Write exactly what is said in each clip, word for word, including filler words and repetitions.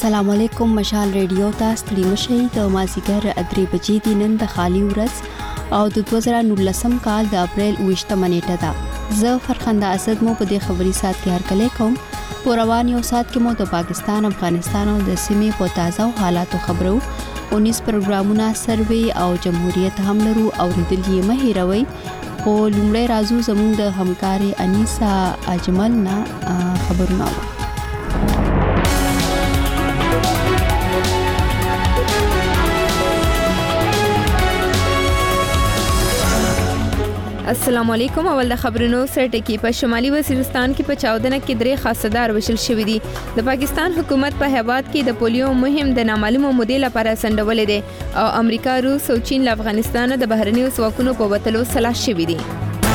السلام علیکم. مشال ریډیو ته ستړي مشئ. د مازیګر درې بجې دي نن د خالی ورځ او د دوه زره نولسم کال د اپریل اوویشتمه نیټه ده. زه فرخنده اسد مو په دې خبري سات کې هرکلی کوم. په روان یو سات کې مو د پاکستان، افغانستان او د سیمې په تازه حالاتو خبرو. اونیس پروګرامونه، سروې او جمهوریت هم لرو او ریدل یې مه هیروئ. خو لومړی راځو زموږ د همکاري انیسا اجمل نه خبرونه وو. السلام علیکم. اول د خبرونو سره ټکی. په شمالي وزیرستان کې په چاودنه کې درې خاصدار وشل شوې دي. د پاکستان حکومت په هیواد کې د پولیو مهم د نامعلومو مودې لپاره سندولې دي او امریکا، روس او چین له افغانستان د بهرنیو ځواکونو په وتلو سلا شوې دي.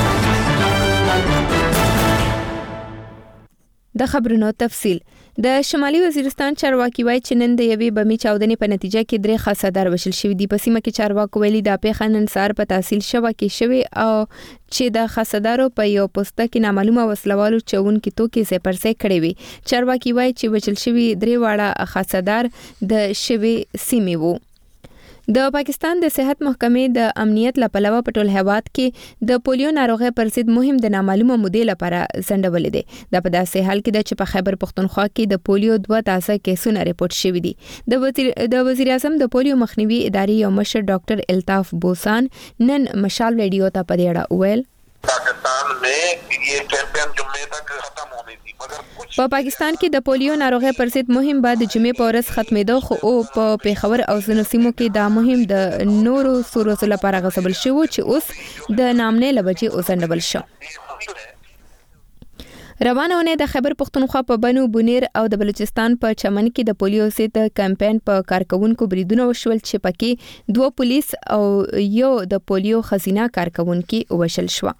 د خبرونو تفصیل. د شمالي وزیرستان چارواکي وایي چې نن د یوې بمي چاودنې په نتیجه کې درې خاصدار وشل شوي دي. په سیمه کې چارواکو ویلي دا پیښه نن سهار په تحصیل شوه کې شوې او چې د خاصدارو په یو پوسټ کې نامعلومه وسلوالو چون کې توکي زې پرسې کړې وي. چارواکي وایي چې وشل شوي درې واړه خاصدار د شوي سیمې وو. د پاکستان د صحت محکمې د امنیت لپاره په ټول هیواد کې د پولیو ناروغي پر ضد مهم د نامعلومه مودې لپاره ځنډولې دي. دا په داسې حال کې د چې په خیبر پختونخوا کې د پولیو دوه تازه کیسونه ریپورت شوي دي. د وزیر د وزیر اعظم د پولیو مخنیوي ادارې یو مشر ډاکټر الطاف بوسان نن مشال ریډیو ته په دې اړه وویل. پاکستان में ये कैंपेन जुम्मे तक खत्म होनी थी मगर कुछ په پاکستان کې د پولیو ناروغي پر ضد مهم بعد جمعې په ورځ ختمېدو خو او په پیښور او ځینو سیمو کې دا مهم د نورو سورو لپاره غصبل شو چې اوس د نامنې لبجې اوسندبل شو. روانونه د خیبر پختونخوا په بنو بونیر او د بلوچستان په چمن کې د پولیو ضد کمپاین په کارکونکو بریدونه وشول چې پکې دوه پولیس او یو د پولیو خزینه کارکونکو وشل شو.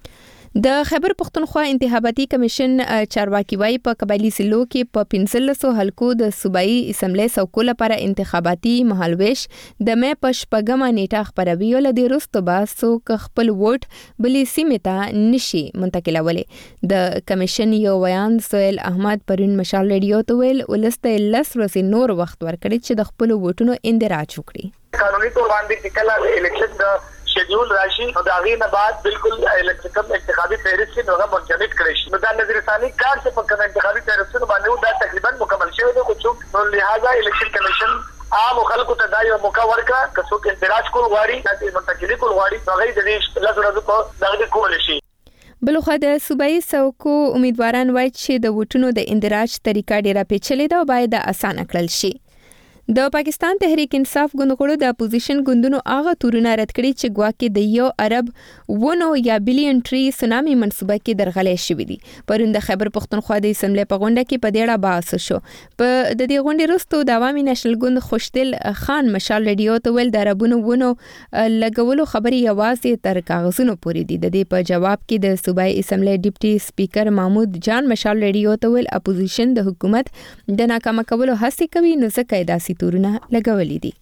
د خیبر پختونخوا انتخاباتي کمیشن چارواکي وایي په قبایلی ضلعو کې په پنځلسو حلقو د صوبایي اسمبلی څوکو لپاره انتخاباتي مهالویش د مې په شپږمه نیټه خبروي او د وروسته به څوک خپل ووټ بلې سیمې ته نشي منتقلولی. د کمیشن یو ویان سهیل احمد پرون مشال ریډیو ته ویل ولسته لس ورځې نور وخت ورکړي چې د خپل ووټونو اندراج وکړي. قانوني تور باندې چې کله الیکشن د شیډول راشي او دا غي نه بعد بالکل الیکشن انتخابي فهرست کې نوغه منجمد کړی شي. دا نظر ثاني کار چې په کوم انتخابي فهرست باندې دا تقریبا مکمل شوی دی. خو نو لہذا الیکشن کمیشن عام خلکو ته دا یو موقع ورکړه چې څوک انتراج کول غواړي چې منتقلی کول غواړي هغه د دې لږ ورځې په دغه کول شي. بلخو د صوبایي څوکو امیدواران وایي چې د ووټونو د اندراج طریقه ډیره پیچلې ده او باید اسانه کړل شي. د پاکستان تحریک انصاف ګوندغړو د اپوزیشن ګوندونو هغه تورونه رد کړي چې ګواکې د یو عرب ونو یا بلین ټری سونامي منصوبه کې درغلې شوې دي. پرون د خیبر پختونخوا د اسمبلی په غونډه کې په دې اړه بحث شو. په د دې غونډې وروسته د عوامي نېشنل ګوند خوشدل خان مشال ریډیو ته ویل د عربونو ونو لګولو خبري یوازې تر کاغذونو پورې دي. د دې په جواب کې د صوبایي اسمبلی ډیپټي سپیکر محمود جان مشال ریډیو ته ویل اپوزیشن د حکومت د ناکام کولو هڅه کوي نو ځکه داسې تورونه لګولې دي.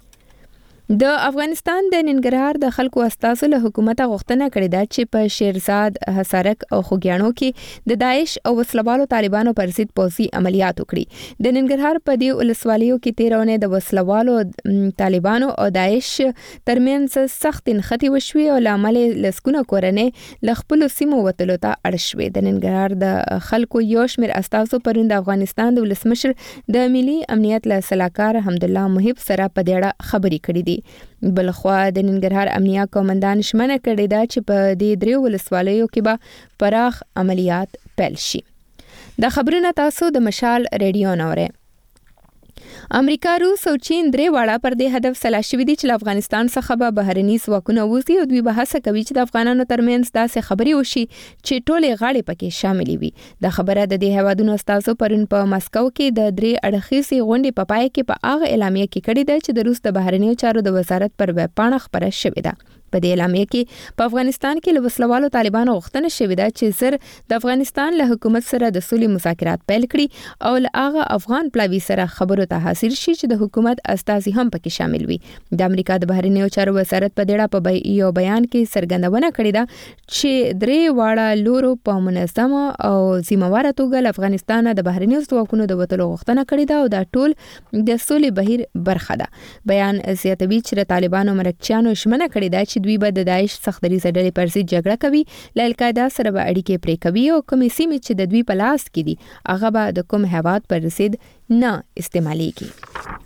د افغانستان د ننګرهار د خلکو استازو له حکومت غوښتنه کړې ده چې په شیرزاد، حصارک او خوګیاڼو کې د داعش او وسلوالو طالبانو پر ضد پوځي عملیات وکړي. د ننګرهار په دې ولسوالیو کې تیرونه د وسلوالو طالبانو او داعش ترمنځ سخت نښتې وشوې او لامل لسکونه کورنۍ له خپل سیمو وتلو ته اړ شوې. د ننګرهار د خلکو یو شمېر استازو پرون د افغانستان د ولسمشر د ملي امنیت له سلاکار حمدالله محب سره په دې اړه خبرې کړې دي. بلخوا د ننګرهار امنیه قومندان شمنه کړې ده چې په دې درې ولسوالیو کې به پراخ عملیات پیل شي. دا خبرونه تاسو د مشال ریډیو نه اورئ. امریکا، روس او چین درې واړه پر دې هدف سلا شوي دي چې افغانستان څخه به بهرني ځواکونه وځي او دوی به هڅه کوي چې د افغانانو ترمنځ داسې خبرې وشي چې ټولې غاړې پکې شاملې وي. دا خبره د دې هیوادونو استازو پرون په مسکو کې د درې اړخیزې غونډې په پای کې په هغه اعلامیه کې کړې ده چې د روس د بهرنیو چارو د وزارت پر ویب پاڼه خبره شوې ده. په په دې اعلامیه کې په افغانستان کې له وسلوالو طالبانو غوښتنه شوې ده چې زر د افغانستان له حکومت سره د سولې مذاکرات پیل کړي او له هغه افغان پلاوي سره خبرو ته حاضر شي چې د حکومت استازي هم پکې شامل وي. د امریکا د بهرنیو چارو وزارت په دې اړه په یو بیان کې څرګندونه کړې ده چې درې واړه لورو په منظمه او ذمہواره توګه افغانستان د بهرنیو ځواکونو د وټلو غوښتنه کړې ده او دا ټول د سولې بهیر برخه ده. بیان زیاتوي چې د طالبانو مرکچیانو شمنه کړې ده چې دوی به د داعش سختري ډلې پر ضد جګړه کوي، له القاعده سره به اړیکې پرې کوي او کومې سیمې چې د دوی په لاس کې دي هغه به د کوم هیواد پر ضد نه استعمالېږي.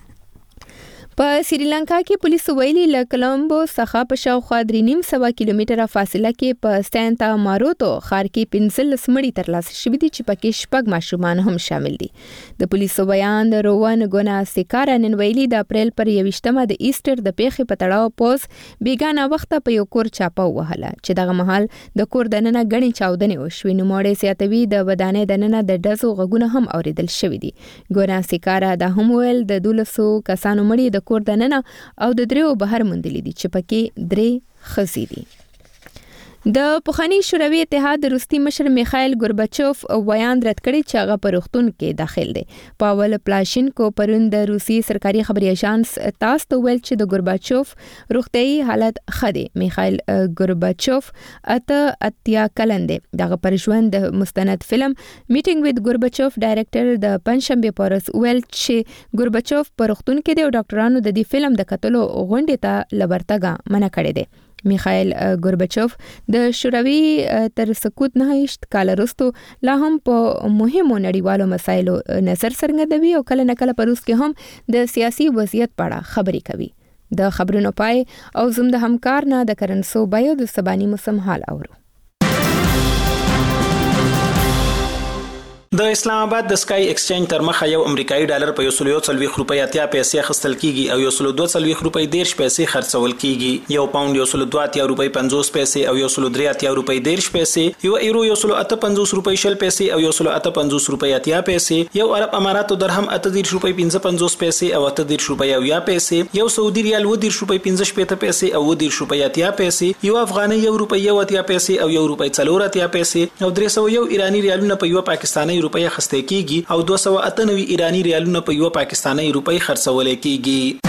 په سریلانکا کې پولیس ویلي ل کولمبو څخه په شاوخوا درې نیم سوه کیلومتره فاصله کې په سانتا ماروتو ښار کې پنځلس مړي ترلاسه شوي دي چې پکې شپږ ماشومان هم شامل دي. د پولیسو بیان د روان ګوناسیکارا نن ویلي د اپریل پر یویشتمه د ایسټر د پیښې په تړاو پوز بیګانه وخت په یو کور چاپه وهله چې دغه مهال د کور دننه غني چاودنې وشوې. نو موړې سیاتوي د ودانې دننه د ډزو غږونه هم اوریدل شوي دي. ګوناسیکارا د هم ویل د دولسو کسانو مړي د کور دننه او د دریو بهر مندلې دي چې پکې درې ښځې دي. د پخوانی شوروي اتحاد روسي مشر میخایل ګورباچوف ویاند رد کړی چې هغه په روغتون کې داخل دی. پاول پلاشینکو پرون د روسي سرکاري خبري اژانس تاس ته ویل چې د ګورباچوف روغتيایي حالت ښه دی. میخایل ګورباچوف اته اتیا کلن دی. دغه پر ژوند د مستند فلم میټینګ وذ ګورباچوف ډایرکټر د پنځشنبه پورس ویل چې ګورباچوف په روغتون کې دی او ډاکټرانو د دې فلم د کتلو غونډې ته لورتګه منع کړې ده. میخایل ګورباچوف د شوروي تر سقوط نه هیڅ کال وروسته لا هم په مهمو نړیوالو مسایلو نظر څرګندوي او کله نه کله په روس کې هم د سیاسي وضعیت په اړه خبرې کوي. د خبرونو پای او زم د همکار نه د کرنسو بایو د سبانی موسم حال اورو. د اسلام آباد د سکای ایکسچینج تر مخه یو امریکایي ډالر په یو سل یو څلوېښت روپۍ اتیا پیسې اخیستل کیږي او یو سل دوه څلوېښت روپۍ دېرش پیسې خرڅول کیږي. یو پاوند یو سل دوه اتیا روپۍ پنځوس پیسې او یو سل درې اتیا روپۍ دېرش پیسې، یو ایرو یو سل اته پنځوس روپۍ شل پیسې او یو سل اته پنځوس روپۍ اتیا پیسې، یو عرب اماراتو درهم اته دېرش روپۍ پنځه پنځوس پیسې او اته دېرش روپۍ اویا پیسې، یو سعودي ریال اوه دېرش روپۍ پنځه شپېته پیسې او اوه دېرش روپۍ اتیا پیسې، یو افغاني یو روپۍ یو اتیا پیسې او یو روپۍ څلور اتیا پیسې او درې سوه یو ایرانی ریالونه په یو پاکستاني روپۍ اخیستل کیږي او دوه سوه اته نوي ایرانی ریالونه په یو پاکستاني روپۍ خرڅول کیږي.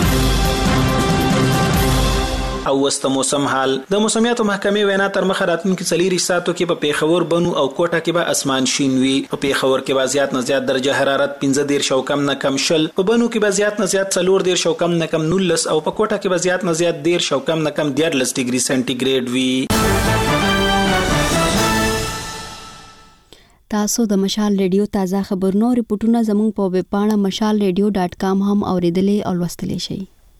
او وسته موسم حال. د موسمیاتو محکمې وینا تر مخه راتلونکي څلور ساعتو کې په پیښور، بنو او کوټه کې به اسمان شین وي. په پیښور کې به زیات نه زیات درجه حرارت پنځه دېرش او کم نه کم شل، په بنو کې به زیات نه زیات څلور دېرش او کم نه کم نولس او په کوټه کې به زیات نه زیات دېرش او کم نه کم دیارلس ډیګري سنټیګریډ وي. تاسو د مشال ریډیو تازه خبرونو ریپورتونه زموږ په ویب پاڼه مشال ریډیو ډاټ کام هم اوریدلې او لوستلې شئ.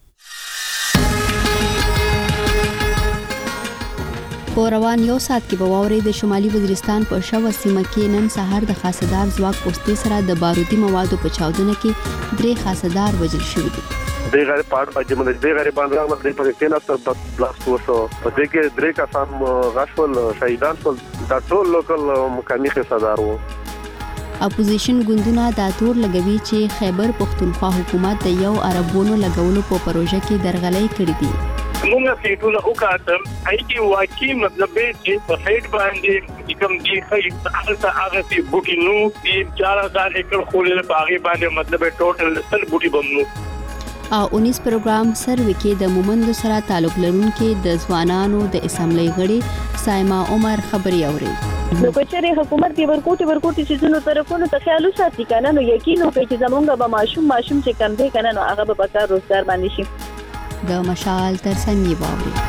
په روان یو ساعت کې به واورئ د شمالي وزیرستان په شوه سیمه کې نن سهار د خاصدار ځواک پوستې سره د بارودي موادو په چاودنه کې درې خاصدار وژل شوي دي. د غیر پاړ په جمله د غیر باندې هغه د پرېکټینا سره بلاست وشو په دې کې درې کسان غشول شهیدان شول. دا ټول لوکل مقامي خاصدار وو. اپوزیشن ګوندونه دا تور لګوي چې خیبر پختونخوا حکومت د یو عربونو لګولو په پروژه کې درغلۍ کړې دي. موږ فیټونه وکړم اې چې واقعي مطلب چې په فیټ باندې کوم دی خې هغه هغه چې بوټي نو د چار هزار ایکڑ خولې په هغه باندې مطلب ټوټل سل بوټي بمنو. او انیس پروګرام سروې کې د مومندو سره تعلق لرونکو د ځوانانو د اسمبلی غړي سایما عمر خبري اوري. نو کچره حکومت دی ورکوټي ورکوټي چې زونو طرفونو ته خیال وساتي کنه نو یقین وکړي چې زمونږ به ماشوم ماشوم چې کم دی کنه نو هغه به پکار روزګار باندې شي. د مشال ترڅنګ باوري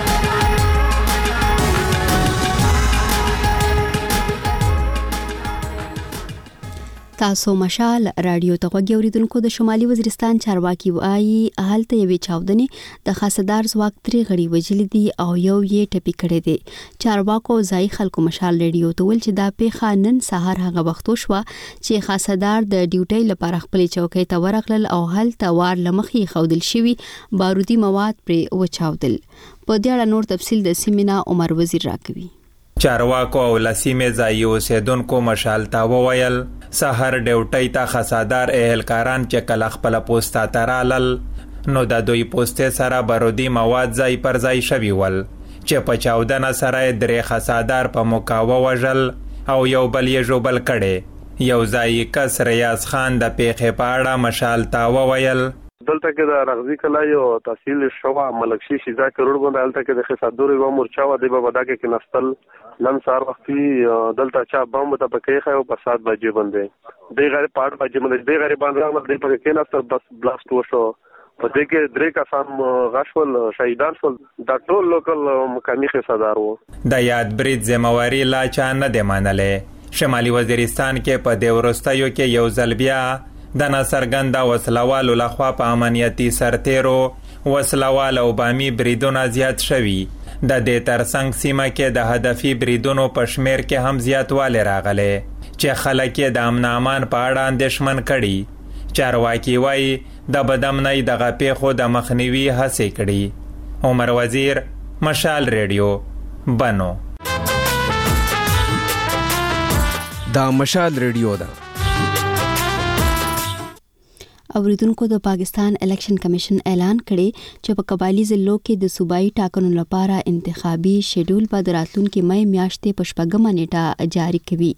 تاسو مشال رادیو ته غوږی اوریدونکو د شمالي وزیرستان چارواکي وایي هلته یوې چاودنې د خاصدار ځواک ترې غړي وجلي دي او یو یې ټپي کړی دی. چارواکو ځای خلکو مشال رادیو ته ویل چې دا پیښه نن سهار هغه وخت وشوه چې خاصدار د ډیوټۍ لپاره خپل چوکۍ ته ورغلل او هلته وار لمخې خودل شوی بارودي مواد پرې وچاودل. په دې اړه نور تفصیل د سیمینا عمر وزیر راکوي. چارواکو او لسیمه ځای اوسیدونکو مشال تا وویل سحر ډیوټۍ ته خاصدار اهلکاران چې کله خپل پوسټه ترالل نو د دوی پوستې سره بارودي مواد ځای پر ځای شوي ول چې په چاودنه سره درې خسادار په مکاوه وژل او یو بل یې ژوبل کړی. یو ځای کس ریاض خان د پیښې په اړه مشال ته وویل دلته کې د رغزي کلا یو تحصیل شوا ملکشي شیزا کروڑ باندې دلته کې د خسادور یو مورچا و د بابا کې کې نستل نن سار وختي دلته چا بم ته پکې خو په سات بجې باندې د غیر پاړ بجې باندې د غیر باندې باندې پکې کې نستل بس بلاست وشو په دې کې درې کسان غشول شهیدان شول د ټول لوکل مقامي خسادار وو. د یاد برید ذمہواری لا چا نه دی منلې. شمالي وزیرستان کې په دې ورستیو کې یو ځل بیا د ناڅرګنده وسلوالو لخوا په امنیتي سرتیرو وسلوال او بامي بریدونه زیات شوي. د دې ترڅنګ سیمه کې د هدفي بریدونو په شمیر کې هم زیاتوالی راغلی چې خلک یې د امن امان په اړه اندېښمن کړي. چارواکي وایي د بدامنۍ دغه پیښو د مخنیوي هڅې کړي. عمر وزیر، مشال ریډیو، بنو. دا مشال ریډیو ده. اوریدونکو د پاکستان الیکشن کمیشن اعلان کړي چې په قبایلی ضلعو کې د صوبایي ټاکنو لپاره انتخابي شیډول په راتلونکي مې میاشتې په شپږمه نیټه جاری کوي.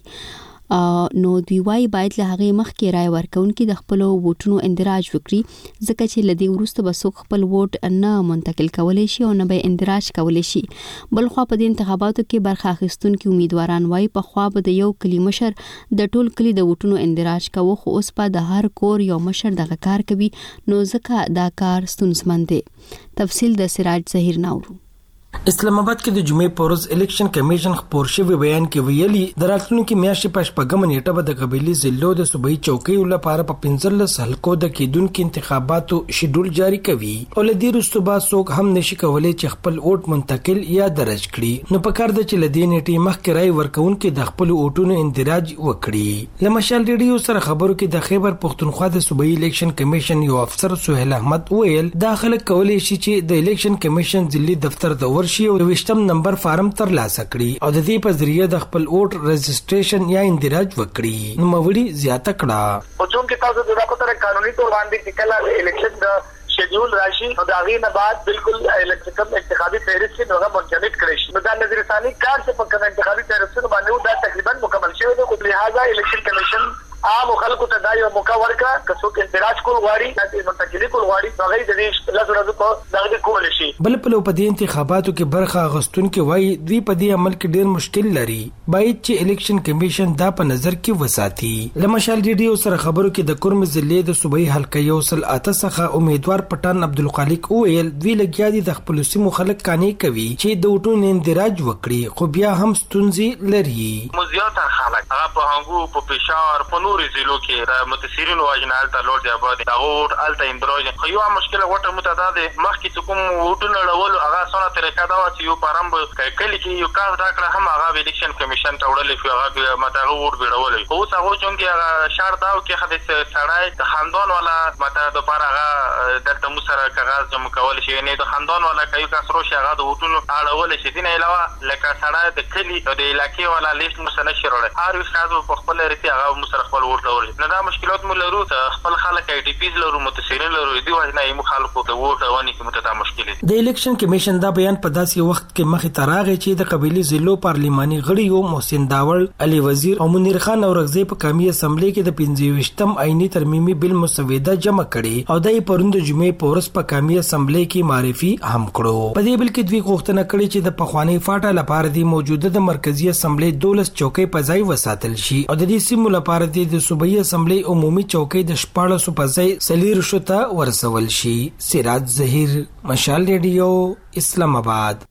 نو دوی وايي باید له هغې مخکې رای ورکوونکي د خپلو ووټونو اندراج وکړي ځکه چې له دې وروسته به څوک خپل ووټ نه منتقل کولی شي او نه به اندراج کولی شي. بلخوا په دې انتخاباتو کې برخه اخیستونکي امیدواران وايي پخوا به د یو کلي مشر د ټول کلي د ووټونو اندراج کوو خو اوس به د هر کور یو مشر دغه کار کوي نو ځکه دا کار ستونزمن دی. تفصیل د سراج ظهیر ناورو. اسلام آباد کې د جمعې په ورځ الیکشن کمیشن خپور شوی بیان کې ویلي د راتلونکي میاشتې په شپږمه نیټه به د قبایلي ضلعو د صوبایي چوکیو لپاره په پنځلس حلقو د کېدونکو انتخاباتو شیډول جاری کوي او له دې وروسته به څوک هم نشي کولی چې خپل ووټ منتقل یا درج کړي. نو پکار ده چې له دې نیټې مخکې رای ورکوونکي د خپلو ووټونو اندراج وکړي. له مشال ریډیو سره خبرو کې د خیبر پښتونخوا د صوبایي الیکشن کمیشن یو افسر سهیل احمد ویل دا خلک کولی شي چې د الیکشن کمیشن ضلعي دفتر ته ورشي او ویشتم نمبر فارم ترلاسه کړي او د دې په ذریعه د خپل ووټ رجسټریشن یا اندراج وکړي. نو موري زیاته کړه او چون کې تاسو د دغه قانوني تور باندې چې کله الیکشن د شیډول راشي نو دا غي نه بعد بالکل الیکشن انتخابي فهرست کې نوغه منجمد کړي شي. نو دا نظر ثاني کار څخه په انتخابي فهرست باندې دا تقریبا مکمل شوی دی. په لحاظه الیکشن کمیشن عام خلکو ته دا یو موقع ورکا که څوک اندراج کول غواړي یا منتقلی کول غواړي هغه د دې لږ ورځې په دغه کول شي. بل په لو په دې انتخاباتو کې برخه اخیستونکو وایي دوی په دې عمل کې ډېر مشکل لري. باید چې الیکشن کمیشن دا په نظر کې وساتي. لمشال ریډیو سره خبرو کې د کورم ضلع د صوبایي حلقه یو سل اته څخه امیدوار پټان عبدالخالق ویل دوی لګیا دي د خپل سیمو خلک کانې کوي چې د وټونو اندراج وکړي خو بیا هم ستونزې لري. مزیات خلک هغه په هنګو په پېښور په نورو ضلعو کې د متسیرینو واجنال ته لوړ دی آباد هغه ووټ الته اندراج خو یو مشکله وټه متعدد مخکې چې کوم ووټونه ډول هغه سونه طریقه دا چې یو پرم کلی کې یو کار دا کړ هم هغه الیکشن کمیشن ته وړل شو هغه متغه ووټ بیرول او هغه چون کې هغه شهر داو کې حدیث سړای د خاندان والا مته د پر هغه دلته مو سره کاغذ جمع کول شي نه د خاندان والا کوي کسرو شي هغه د ووټونو اړول شي دین علاوه لکه سړای د کلی د علاقې والا لیست مو سره شروع هر یو ښځو په خپل ریتي هغه مو سره خپل ووټ نه دا مشکلات مو لرو خپل خلک ای ډی پیز لرو متسیرین لرو دی وجنه یې خلکو ته ووټ ونی کې متدا مشکل دي. د الیکشن کمیشن دا بیان په داسې وخت کې مخې ته راغی چې د قبایلی ضلعو پارلیماني غړي یو محسن داور علي وزیر او منیر خان اورغزی په قومي اسمبلی کې د پنځه ویشتم آئینی ترمیمي بل مسوده جمع کړي او د پروند جمعې په ورځ په قومي اسمبلی کې معرفي هم کړو. په دې بل کې دوی غوښتنه کړې چې د پخوانی فاټا لپاره د موجوده د مرکزی اسمبلی دولس چوکۍ په ځای وساتل شي او د دې سیمو لپاره د صوبایي اسمبلی عمومي چوکۍ د شپاړسو په ځای څلور شو ته ورسول شي. سراج ظهیر، مشال ریډیو، اسلام آباد.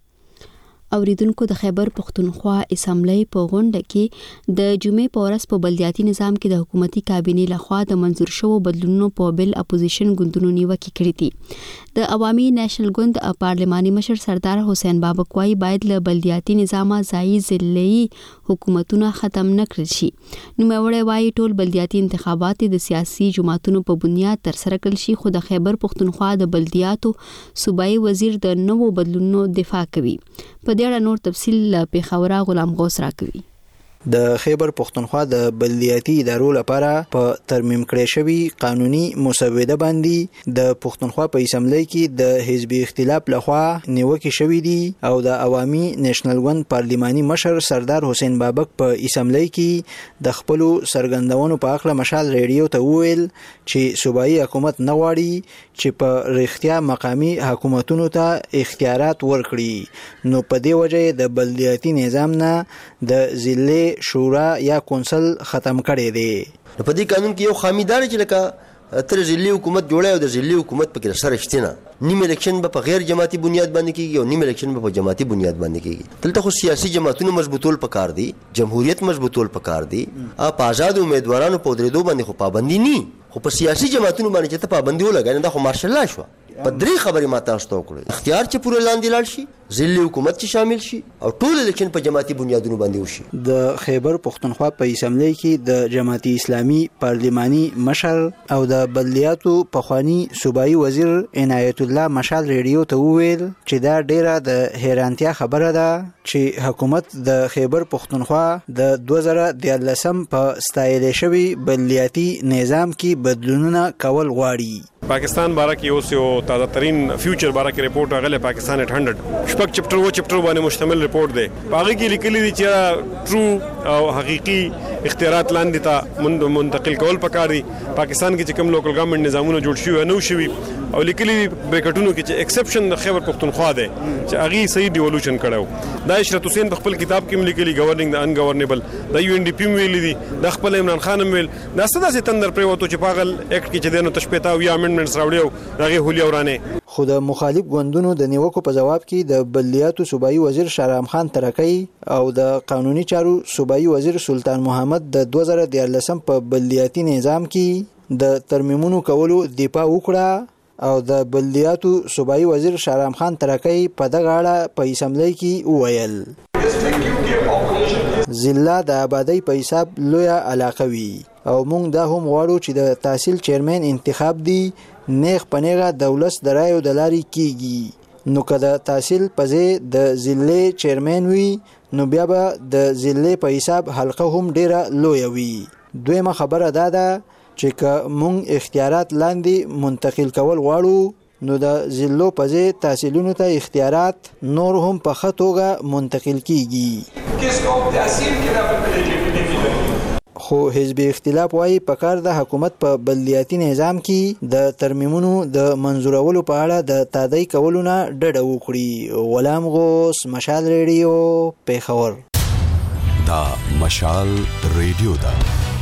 اوریدونکو د خیبر پښتونخوا اسمبلی په غونډه کې د جمعې په ورځ په بلدیاتي نظام کې د حکومتي کابینې لخوا د منظور شوو بدلونونو په بل اپوزیشن ګوندونو نیوکه کړې دي. د عوامي نېشنل ګوند پارلماني مشر سردار حسین بابک وايي باید له بلدیاتي نظامه ځایي ضلعي حکومتونه ختم نه کړل شي. نوموړی وايي ټول بلدیاتي انتخابات د سیاسي جماعتونو په بنیاد ترسره کړل شي خو د خیبر پښتونخوا د بلدیاتو صوبایي وزیر د نوو بدلونونو دفاع کوي. په دې اړه نور تفصیل پیښورا غلام غوث راکوي. د خیبر پختونخوا د بلدیاتي ادارو لپاره په ترمیم کړی شوی قانوني مسوده باندې د پختونخوا په اسمبلی کې د حزبي اختلاف لخوا نیوکې شوې دي او د عوامي نېشنل ګوند پارلماني مشر سردار حسین بابک په اسمبلی کې د خپل سرګندونو په اړه مشال ریډیو ته وویل چې صوبایي حکومت نه غواړي چې په رښتیا مقامی حکومتونو ته اختیارات ورکړي نو په دې وجه د بلدیاتي نظام نه د ضلع شورا یا کونسل ختم کړي دي په دې قانون کې یو خامی دار چې لکه تر ضلعي حکومت جوړه او د ضلعي حکومت په کې سره شتنه نیم الیکشن به په غیر جماعتي بنیاد باندې کیږي او نیم الیکشن به په جماعتي بنیاد باندې کیږي دلته خو سیاسي جماعتونو مضبوطول پکار دي جمهوریت مضبوطول پکار دي اپ آزاد امیدوارانو په درېدو باندې خو پابندي ني خو په سیاسي جماعتونو باندې چې ته پابندي ولګای نه دا خو مارشل لا شو په درې خبرې ما تاسو ته وکړې اختیار چې پوره لاندې لاړ شي ضلعي حکومت چې شامل شي او ټول الیکشن په جماعتي بنیادونو باندې وشي د خیبر پختونخوا په اسمبلی کې د جماعتي اسلامي پارلماني مشر او د بلدیاتو پخوانی صوبایي وزیر عنایت الله مشال ریډیو ته وویل چې دا ډیره د حیرانتیا خبره ده چې حکومت د خیبر پختونخوا د دوه زره دیارلسم په ستایل شوی بلدیاتي نظام کې بدلونونه کول غواړي پاکستان بارے کې اوس یو تازه ترين فیوچر بارے کې رپورت راغله پاکستان ایٹ ہنڈریڈ شپږ چپټر و چپټر باندې مشتمل رپورت دی هغه کې لیکلي دي چې ټرو او حقيقي اختیارات لاندې ته منتقل کول پکار دي پاکستان کې چې کوم لوکل ګورنمنت نظامونه جوړ شوي نو شوي او لیکلي بریکټونو کې چې ایکسپشن د خیبر پختونخوا دی چې هغه صحیح ډیولوشن کړو دا اشرت حسین په خپل کتاب کې لیکلي گورننګ د ان گورنیبل د یو ان ډي پی ویلي دي د خپل عمران خان ویل دا ستاسو سي تندر پر وته چې پاغل اکټ کې چې دنو تشپیتا او یا امندمنټس راوړیو دغه هولي اورانه خو د مخالف ګوندونو د نیوکو په جواب کې د بلدیاتو صوبایي وزیر شهرام خان ترکی او د قانوني چارو صوبایي وزیر سلطان محمد د دوه زره دیارلسم په بلدیاتي نظام کې د ترمیمونو کولو دفاع وکړه او د بلدیاتو صوبایي وزیر شهرام خان ترکی په دغه اړه په اسمبلی کې وویل ضلع د آبادی په حساب لویه علاقه وي او موږ دا هم غواړو چې د تحصیل چیرمن انتخاب دی نیغ پنیغه دولس درایو دلاري کیږي نو که د تحصیل په ځای د ضلع چیرمن وي نو بیا به د ضلع په حساب حلقه هم ډیره لویه وي دویمه خبره دا ده چې که موږ اختیارات لاندې منتقل کول غواړو نو د ضلعو په ځای تحصیلونو ته اختیارات نور هم په ښه توګه منتقل کیږي خو حزب اختلاف وايي په کار د حکومت په بلدیاتي نظام کې د ترمیمونو د منزورولو په اړه د تادی کولو نه ډډه وکړي غلام غوث مشال ریډیو پیښور دا مشال ریډیو دا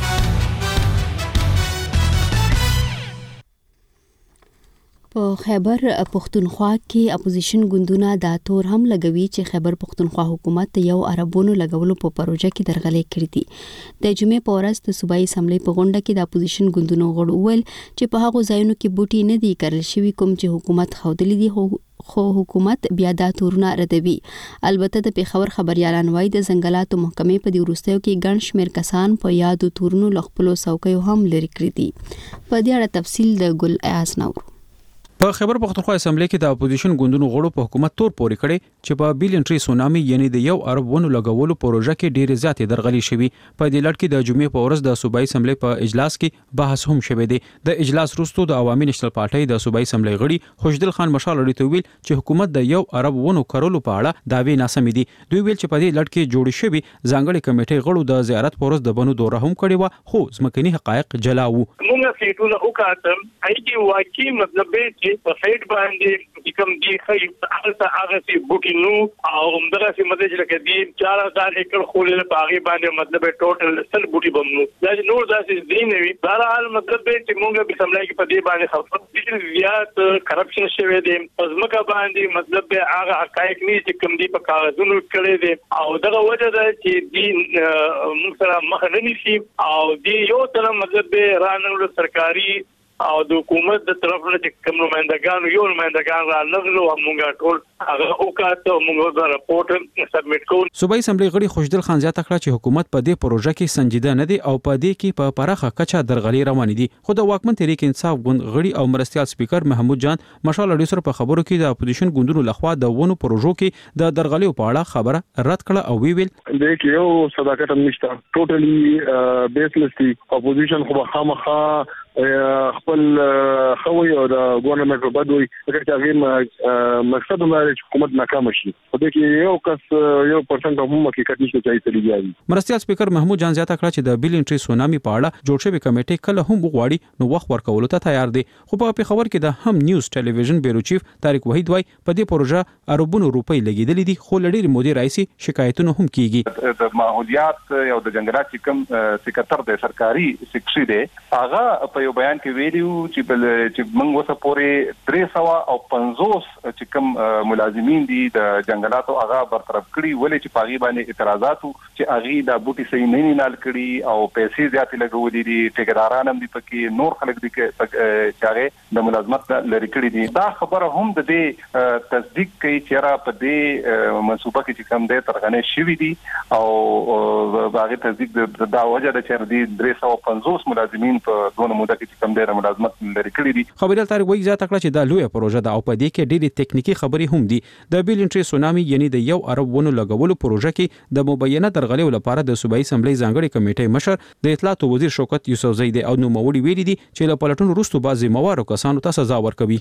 په خیبر پختونخوا کې اپوزیشن ګوندونه دا تور هم لګوي چې خیبر پختونخوا حکومت یو عربونو لګولو په پروژه کې درغلې کړې دي د جمعې په ورځ د صوبایي اسمبلی په غونډه کې د اپوزیشن ګوندونو غړو وویل چې په هغو ځایونو کې بوټي نه دي کرل شوي کوم چې حکومت ښودلي دي خو حکومت بیا دا تورونه ردوي البته د پیښور خبريالان وایي د ځنګلاتو محکمې په دې وروستیو کې ګڼ شمېر کسان په یادو تورونو له خپلو څوکیو هم لرې کړي دي په دې اړه تفصیل د ګل ایاز نور په خیبر پختونخوا اسمبلی کې د اپوزیشن ګوندونو غړو په حکومت تور پورې کړي چې په بیلین ټری سونامي یعنی د یو ارب ونو لګولو پروژه کې ډېرې زیاتې درغلي شوي په دې لړ کې د جمعې په ورځ د صوبایي اسمبلی په اجلاس کې بحث هم شوی دی د اجلاس وروسته د عوامي نېشنل پارټۍ د صوبایي اسمبلی غړي خوشدل خان مشال اړیته ویل چې حکومت د یو ارب ونو کارولو په اړه داوی ناسمې دي دوی ویل چې په دې لړ کې جوړ شوی ځانګړي کمیټې غړو د زیارت په ورځ د بنو دوره هم کړې و خو ځمکني حقایق جلا وو موږ فیټونه وکړم اې کې واقعي مطلب چې په فیټ باندې کوم دي خیر هغه هغه سي بوټینو او همدغه سي مدد لکه دي چار هزار ایکڑ خولل باغی باندې مطلب ټوټل سل بوټي بمنو دا نور داسې دي نه وي بهرحال مطلب چې موږ به سملای کې په دې باندې خبرې زیات کرپشن شوی دی ازمکه باندې مطلب هغه حقایق نه چې کوم دي په کاغذونو کړي دي او دغه وجه ده چې دي موږ سره مخ نه نشي او دي یو تر مطلب رانه سرکاري او د حکومت د طرف نه چې کوم نمائندګان یو نمائندګان را لغلو موږ ټول هغه او کاته موږ د راپورټ سبمیټ کوو. صوبایي اسمبلی غړي خوشدل خان زیاته کړه چې حکومت په دې پروژه کې سنجیده نه دی او په دې کې په پراخه کچه درغلي روان دي. خو د واکمن تحریک انصاف ګوند غړي او مرستيال سپیکر محمود جان مشال اډیو سره په خبرو کې د اپوزیشن ګوندونو لخوا د ونو پروژو کې د درغلي په اړه خبره رد کړه او وی ویل د یو صداقت هم نشته ټوټلی بیسلس دي. اپوزیشن خو خامخا خپل خوي او د ګورنمنت په بدوي چې هغه مقصد هم لري چې حکومت ناکام شي. په دې کې یو کس یو پرسنټ هم حقیقت نشته چې تللی. مرستيال سپیکر محمود جان زیاته کړه چې د بیل انټری سونامي په اړه جوړ شوی کمیټه کله هم وغواړي نو وخت ورکولو ته تیار دي. خو په پیښور کې د هم نیوز ټلویزیون بیرو چیف طارق وحید وای په دې پروژه اربونو روپۍ لګیدلې دي خو لړۍ مودي رئیسي شکایتونه هم کیږي. د ماحولیات یو د جنگلات چې کوم سکرټر د سرکاري سیکریټري دی هغه په یو بیان کې ویلو چې بل چې موږ وسه پورې درې سوه او پنځوس چې کوم ملازمین دي د جنگلاتو هغه برطرف کړي ولې چې پاغي باندې اعتراضات چې هغه د بوټي صحیح نه نال کړي او پیسې زیاتې لګولې دي ټیکداران هم دي پکې نور خلک دي چې هغه د ملازمت لري کړي دي. دا خبره هم د دې تصدیق کوي چې را په دې منصوبه کې چې کوم د ترغنې شوی دي او هغه تصدیق د وجه د چې د درې سوه او پنځوس ملازمین په دونه موده کې کم ډیر ملازمت لري کړی دي. خبريال طارق وایي زیاته کړه چې دا لویه پروژه ده او په دې کې ډېری ټکنیکی خبرې هم دي. د بیل انټری سونامي یعنی د یو ارب ونو لګولو پروژه کې د مبینه درغلي لپاره د صوبایي اسمبلی ځانګړي کمیټې مشر د اطلاعات وزیر شوکت یوسف زئی او نو موري ویلي دي چې له پلټون وروسته بعضی موارو کسانو ته سزا ورکوي.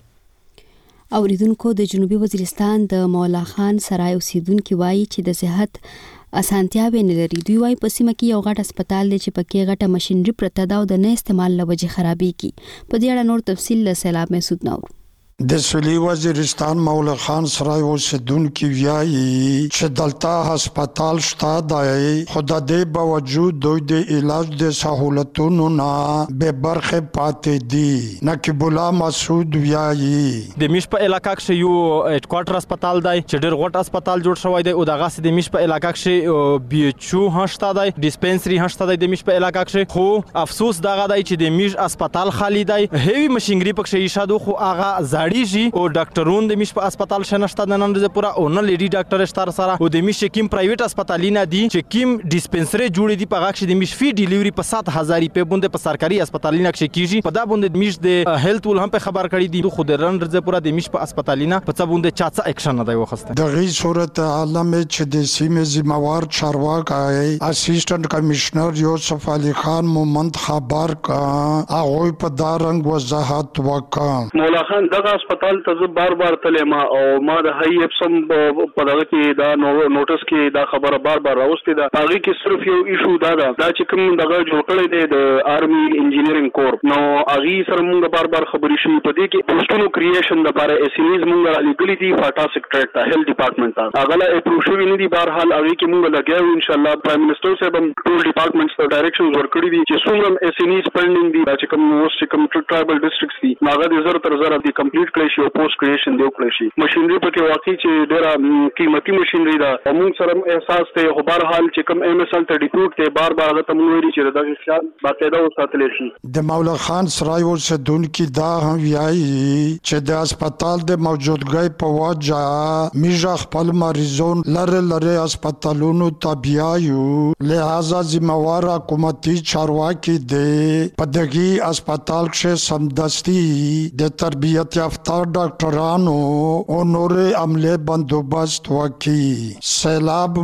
اوریدونکو د جنوبي وزیرستان د مولا خان سرای اوسیدونکو وایي چې د صحت اسانتیاوې نه لري. دوی وايي په سیمه کې یو غټ هسپتال دی چې پکې غټه ماشينري پرته ده او د نه استعمال لوجه خرابېږي. په دې اړه نور تفصیل له سیلاب مسعود نور. د سویلي وزیرستان مولا خان سرای اوسیدونکو وایي چې دلته هسپتال شته دی خو د دې باوجود دوی د علاج د سہولتونو نه به برخه پاتې دي. نقیب الله مسعود وایي د میش په علاقہ کې یو هډ کوارټر هسپتال دی چې ډېر غټ هسپتال جوړ شوی دی او دغه سي د میش په علاقہ کې بي ایچ او هشته دی ډیسپنسري هشته دی د میش په علاقہ کې. خو افسوس دغه دی چې د میش هسپتال خالی دی هیوی ماشينري پکې ایشادو خو هغه زړیږي او ډاکټرون د میش په هسپتال شنشته د نن ورځې پورا او نه لیډي ډاکټر شتار سره او د میش کیم پرایویټ هسپتالینه دي چې کیم ډیسپنسري جوړې دي په هغه کې د میش فی ډیلیوري په سات هزار په بوند په سرکاري هسپتالینه کې کیږي. په دا بوند د میش د هیلث ول هم په خبر کړی دي خو د نن ورځې پورا د میش په هسپتالینه په څه بوند چاڅه اکشن نه دی وخسته. د غي صورت عالم چې د سیمې ذمہوار چارواکي اسسټنټ کمشنر یوسف علي خان مومند خبر کا هغه په دارنګ وضاحت وکړ. مولا خان دغه هسپتال ته بار بار تلما او ما د هاي اپسم په دغه کې دا نوټس کې دا خبره بار بار راوستي ده. هغه کې صرف یو ایشو دا ده دا چې کوم دغه جوړ کړی دی د آرمي انجینیرینګ کور نو هغه سره موږ بار بار خبرې شوې په دې کې پوسټونو کریشن لپاره اسینیز موږ را لګلې دي فاټا سیکریټریټ ته هیلث ډپارټمنټ ته هغه لا اپروو شوی نه دي. بهر حال هغه کې موږ لګیاو ان شاء الله پرایم منسٹر صاحب هم ټول ډپارټمنټس ته ډایریکشنز ورکړي دي چې څومره اسینیز پندینګ دي چې کوم اوس چې کوم ټرایبل ډسټرکټس دي هغه د زر تر زر دي کمپلیټ کړی شي او پوسټ کریشن دی وکړي شي. ماشينري پکې واقعي چې ډېره قیمتي ماشينري ده موږ سره احساس ته خو بهر حال چې کوم ایم اس ال ته ډیپورټ ته بار بار غته موږ ویلي چې دا خیال باقاعده وساتل شي. د مولا خان سرای اوسیدونکو دا هم وایي چې د هسپتال د موجودګۍ په وجه میژه خپل مریضون لره لره هسپتالونو ته بیایو لہذا ذمہوار حکومتي چارواکي دي په دغه هسپتال کې سمدستي د تربیت یافته ډاکټرانو او نور عمله بندوبست وکړي. سیلاب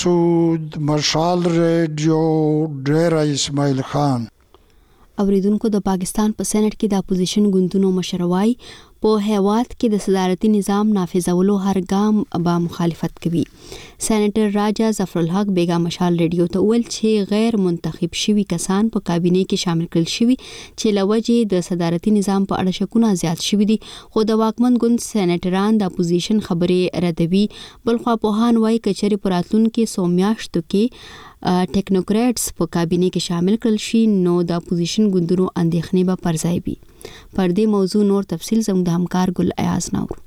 مسعود مشال ریډیو ډیر اسماعیل خان. اوریدونکو د پاکستان په سېنات کې د اپوزیشن ګوندونو مشروای په هیواد کې د صدارتي نظام نافذولو هر ګام به مخالفت کوي. سېنیټر راجا ظفر الحق بیگا مشال ریډیو ته ویل چې غیر منتخب شوي کسان په کابینه کې شامل کړل شوي چې لوجه د صدارتي نظام په اړه شکونه زیات شوي دي خو د واکمن ګوند سېنیټران د اپوزیشن خبرې ردوي. بلخوا پوهان وايي کچري پراتلون کې سومیاشتو کې ټیکنوکریټس په کابینه کې شامل کړل شي نو د اپوزیشن ګوندونو اندېښنې به پر ځای وي. پر دې موضوع نور تفصیل زموږ د همکار ګل ایاز نور.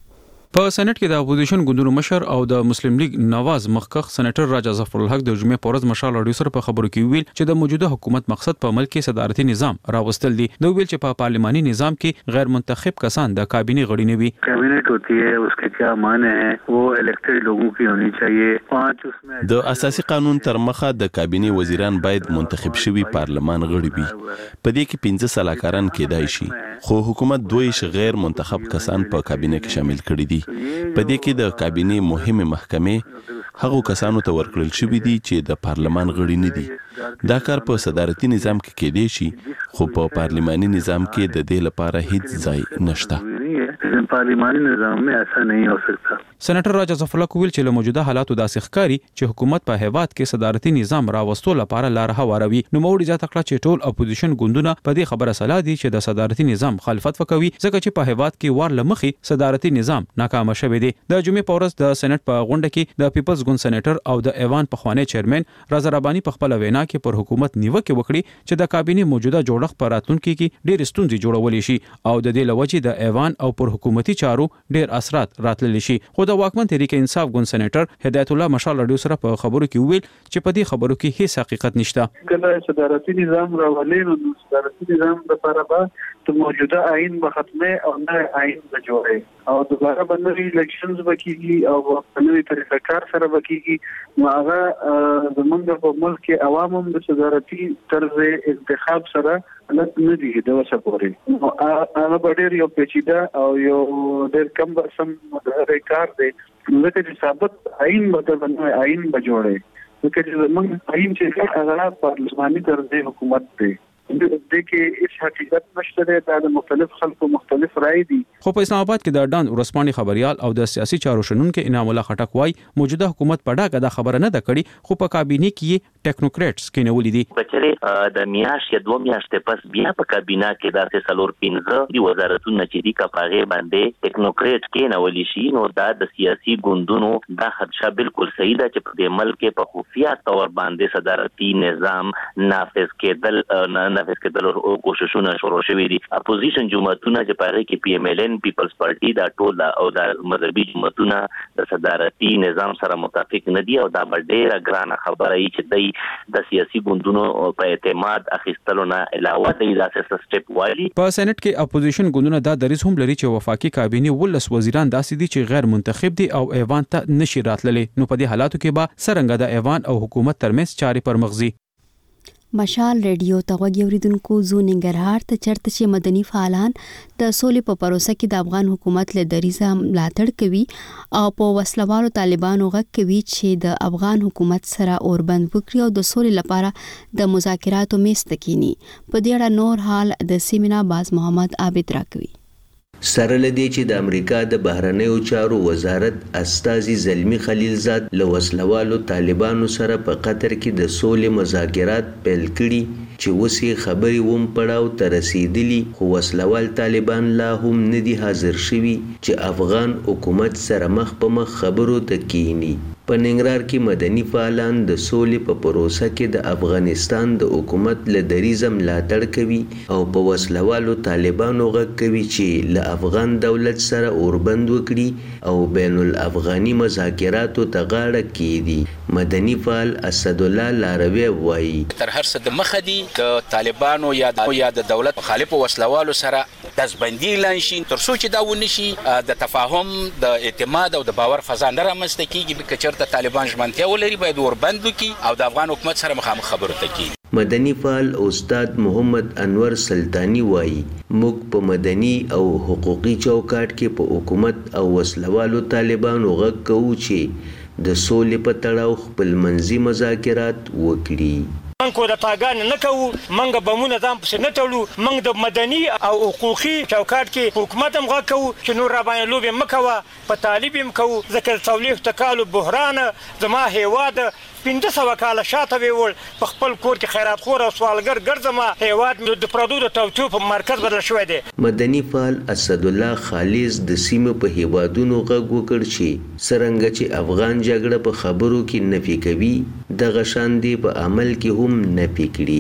په سېنات کې د اپوزیشن ګوندونو مشر او د مسلم لیگ نواز مخکخ سېنیټر راجا ظفر الحق د جمعې پورز مشال اډیو سره په خبرو کې ویل چې د موجوده حکومت مقصد په عمل کې صدارتي نظام راوستل دي. د ویل چې په پارلماني نظام کې غیر منتخب کسان د کابینه غړي نه وي. کابینه ہوتی ہے اس کے کیا معنی ہے وہ الیکٹڈ لوگوں کی ہونی چاہیے. پانچ اس میں د اساسي قانون تر مخه د کابینه وزیران باید منتخب شوي پارلمان غړي وي. په دې کې پنځه سلاکاران کېدای شي خو حکومت دوی ش غیر منتخب کسان په کابینه کې شامل کړي دي. په دې کې د کابینه مهمه محکمې هغه کسانو ته ورکړل شوی دي چې د پارلمان غړي نه دي. دا کار په صدارتي نظام کې کېدای شي خو په پارلماني نظام کې د دې لپاره هیڅ ځای نشته. پارلماني نظام میں ایسا نہیں ہو سکتا. سېنیټر راجا ظفر الحق ویل چې له موجوده حالاتو داسې ښکاري چې حکومت په هیواد کې صدارتي نظام راوستو لپاره لار هواروي. نو موړي زیاته کړه چې ټول اپوزیشن ګوندونه په دې خبره سلا دي چې د صدارتي نظام مخالفت وکوي ځکه چې په هیواد کې وار لمخي صدارتي نظام ناکام شوی دی. د جمعې په ورځ د سېنات په غونډه کې د پیپلز ګوند سېنیټر او د ایوان پخوانی چیرمن رضا رباني په خپل وینا کې پر حکومت نیوکه وکړي چې د کابینه موجوده جوړښت پر راتلونکي کې ډېر ستونزې جوړولې شي او د دې لوجې د ایوان او پر حکومتي چارو ډېر اثرات راتللی شي. خو د واکمن تحریک انصاف ګوند سېنیټر هدایت الله مشال اډیو سره په خبرو کې ویل چې په دې خبرو کې هیڅ حقیقت نشته. کله صدارتي نظام راولین نو صدارتي نظام لپاره به ته موجوده آئین به ختمه او نه آئین به جوړه او دوباره باندې الیکشنز وکړي او په نوې طریقه کار سره وکړي. نو هغه زمونږ په ملک کې عوام هم د صدارتي طرز انتخاب سره لږ نه دي د وسه پورې. هغه به ډېر یو پیچیده او یو ډېر کم سم کار دی ځکه چې ثابت آئین به باندې آئین به جوړه ځکه چې موږ آئین چې هغه پارلماني طرز حکومت دی. د کې هیڅ حقیقت نشته د مختلف خلکو مختلف رائے دي. خو په اسلام آباد کې د ډان ورسپانې خبريال او د سیاسي چارو شنونکو انعام الله خټک وای موجوده حکومت په ډاګه د خبره نه ده کړې خو په کابینه کې ټیکنوکریټس کې نیولې دي. بچره د میاش یا دوه میاشتې پس بیا په کابینه کې داسې سلور پنځه دی وزارتونه چې دي کاپاغه باندې ټیکنوکریټ کې نیولې شي. نو دا د سیاسي ګوندونو دا خدشه بالکل صحیح ده چې په ملک کې په خفیا تور باندې صدارتي نظام نافذ کېدل نافذ کېدل او کوششونه شروع شوې دي. اپوزیشن جماعتونه چې پاره کې پی ایم ایل ان پیپلز پارټي دا ټول او دا مذهبي جماعتونه د صدارتي نظام سره متفق نه دي او دا ډېره ګرانه خبره ای چې د د سیاسي ګوندونو په اعتماد اخیستلو نه علاوه د داسې سټپ وایي. په سېنات کې اپوزیشن ګوندونه دا دریځ هم لري چې وفاقي کابینه ولس وزیران داسې دي چې غیر منتخب دي او ایوان ته نشي راتللی. نو په دې حالاتو کې به څرنګه د ایوان او حکومت ترمنځ چارې پر مغزي. مشال ریډیو ته غوږ اوریدونکو زو ننګرهار ته چرته چې مدني فعالان د سولې په پروسه کې د افغان حکومت له دریځه ملاتړ کوي او په وسلوالو طالبانو غږ کوي چې د افغان حکومت سره اوربند وکړي او د سولې لپاره د مذاکراتو میز ته کینی. په دې اړه نور حال د سیمنا باز محمد عابد راکوي. سره لدی چې د امریکا د بهرنیو چارو وزارت استازي زلمی خلیلزاد له وسلوالو طالبانو سره په قطر کې د سولې مذاکرات پیل کړي چې وسې خبري ووم پړاو ته رسیدلی خو وسلوال طالبان لا هم ندي حاضر شوي چې افغان حکومت سره مخ په مخ خبرو ته کینی. په ننګرهار کې مدني فعالان د سولې په پروسه کې د افغانستان د حکومت له دریځه ملاتړ کوي او په وسلوالو طالبانو غږ کوي چې له افغان دولت سره اوربند وکړي او بین الافغاني مذاکراتو ته غاړه کیږي. مدني فعال اسد الله لاروی وایي تر هر څه د مخه دي د طالبانو یا د یا د دولت مخالف وسلوالو سره دزبندي لانشي تر څو چې دا ونشي د تفاهم د اعتماد او د باور فضا نه رامنځته کیږي به کچر د طالبان ژمنتیا ولري باید اوربند وکړي او د افغان حکومت سره مخامخ خبرو ته کیږي. مدني فعال استاد محمد انور سلطانی وایي موږ په مدني او حقوقي چوکاټ کې په حکومت او وسلوالو طالبانو غږ کوو چې د سولې په تړاو خپل منځي مذاکرات وکړي. من کو د تاګان نه کوو منګ بمونه ځم پس نه ټولو منګ د مدني او حقوقي چوکاټ کې حکومت هم غږ کوو چې نور را باندې لوبې مکوه په طالب هم کوو ځکه څلوېښت کالو بحران زما هیواد پنځه سوه کاله شاته ویول په خپل کور کې خیرات خور او سوالګر ګرځم هیواد د پردو د توطیو په مرکز بدل شوی دی. مدني فعال اسد الله خالص د سیمه په هیوادونو غږ وکړ چې څرنګه چې افغان جګړه په خبرو کې نفي کوي دغه شان دی په عمل کې هم نفي کړي.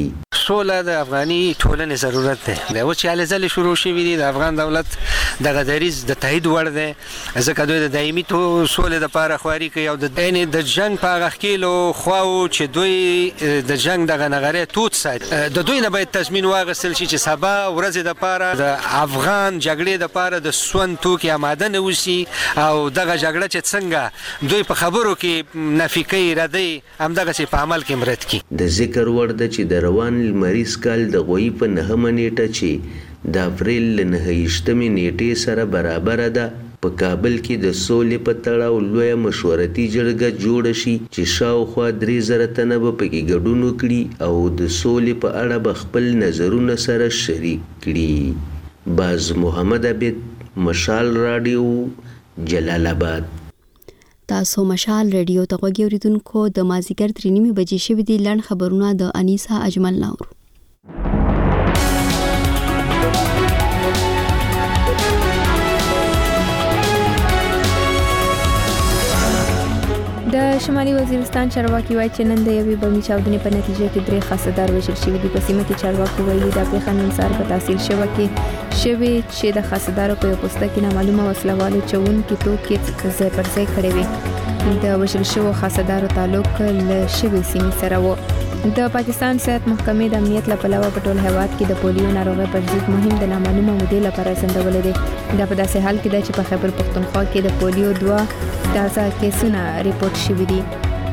سوله د افغاني ټولنې ضرورت دی د اوس چې هلې ځلې شروع شوي دي د افغان دولت دغه دریځ د تایید وړ دی ځکه دوی د دایمي سولې دپاره خواري کوي او د یعنې د جنګ په هغه ښکیلو خواو چې دوی د جنګ دغه نغرې تود ساتي د دوی نه باید تضمین واخیستل شي چې سبا ورځې دپاره د افغان جګړې دپاره د سون توکي آماده نه اوسي او دغه جګړه چې څنګه دوی په خبرو کې نفي کوي ردوي همدغسې په عمل کې مرد کړي. د ذکر وړ ده چې د روان لمریز کال د غویي په نهمه نیټه چې د اپریل له نهه ویشتمې نیټې سره برابره ده په کابل کې د سولې په تړاو لویه مشورتي جرګه جوړه شي چې شاوخوا درې زره تنه به پکې ګډون وکړي او د سولې په اړه به خپل نظرونه سره شریک کړي. باز محمد عبید، مشال رادیو، جلال آباد. تاسو مشال رادیو ته غوږی اوریدونکو د مازیګر درې نیمې بجې شوې دي. لنډ خبرونه د انیسا اجمل نور. د شمالي وزیرستان چارواکي وایي چې نن د یوې بمي چاودنې په نتیجه کې درې خاصدار وژل شوي دي. په سیمه کې چارواکي وایي دا پیښه نن سهار په تحصیل شوه کې شوې چې د خاصدارو په یو پوسته کې نامعلومه وسلوالو چوونکي توکي ځای پر ځای کړی وي. د وژل شوو خاصدارو تعلق له شوې سیمې سره و. د پاکستان صحت محکمې د امنیت له پلوه په ټول هیواد کې د پولیو ناروغۍ پر ضد مهم د نامعلومه مودې لپاره ځنډولی دی. دا په داسې حال کې ده چې په خیبر پښتونخوا کې د پولیو دوه تازه کیسونه ریپورټ شوي دي.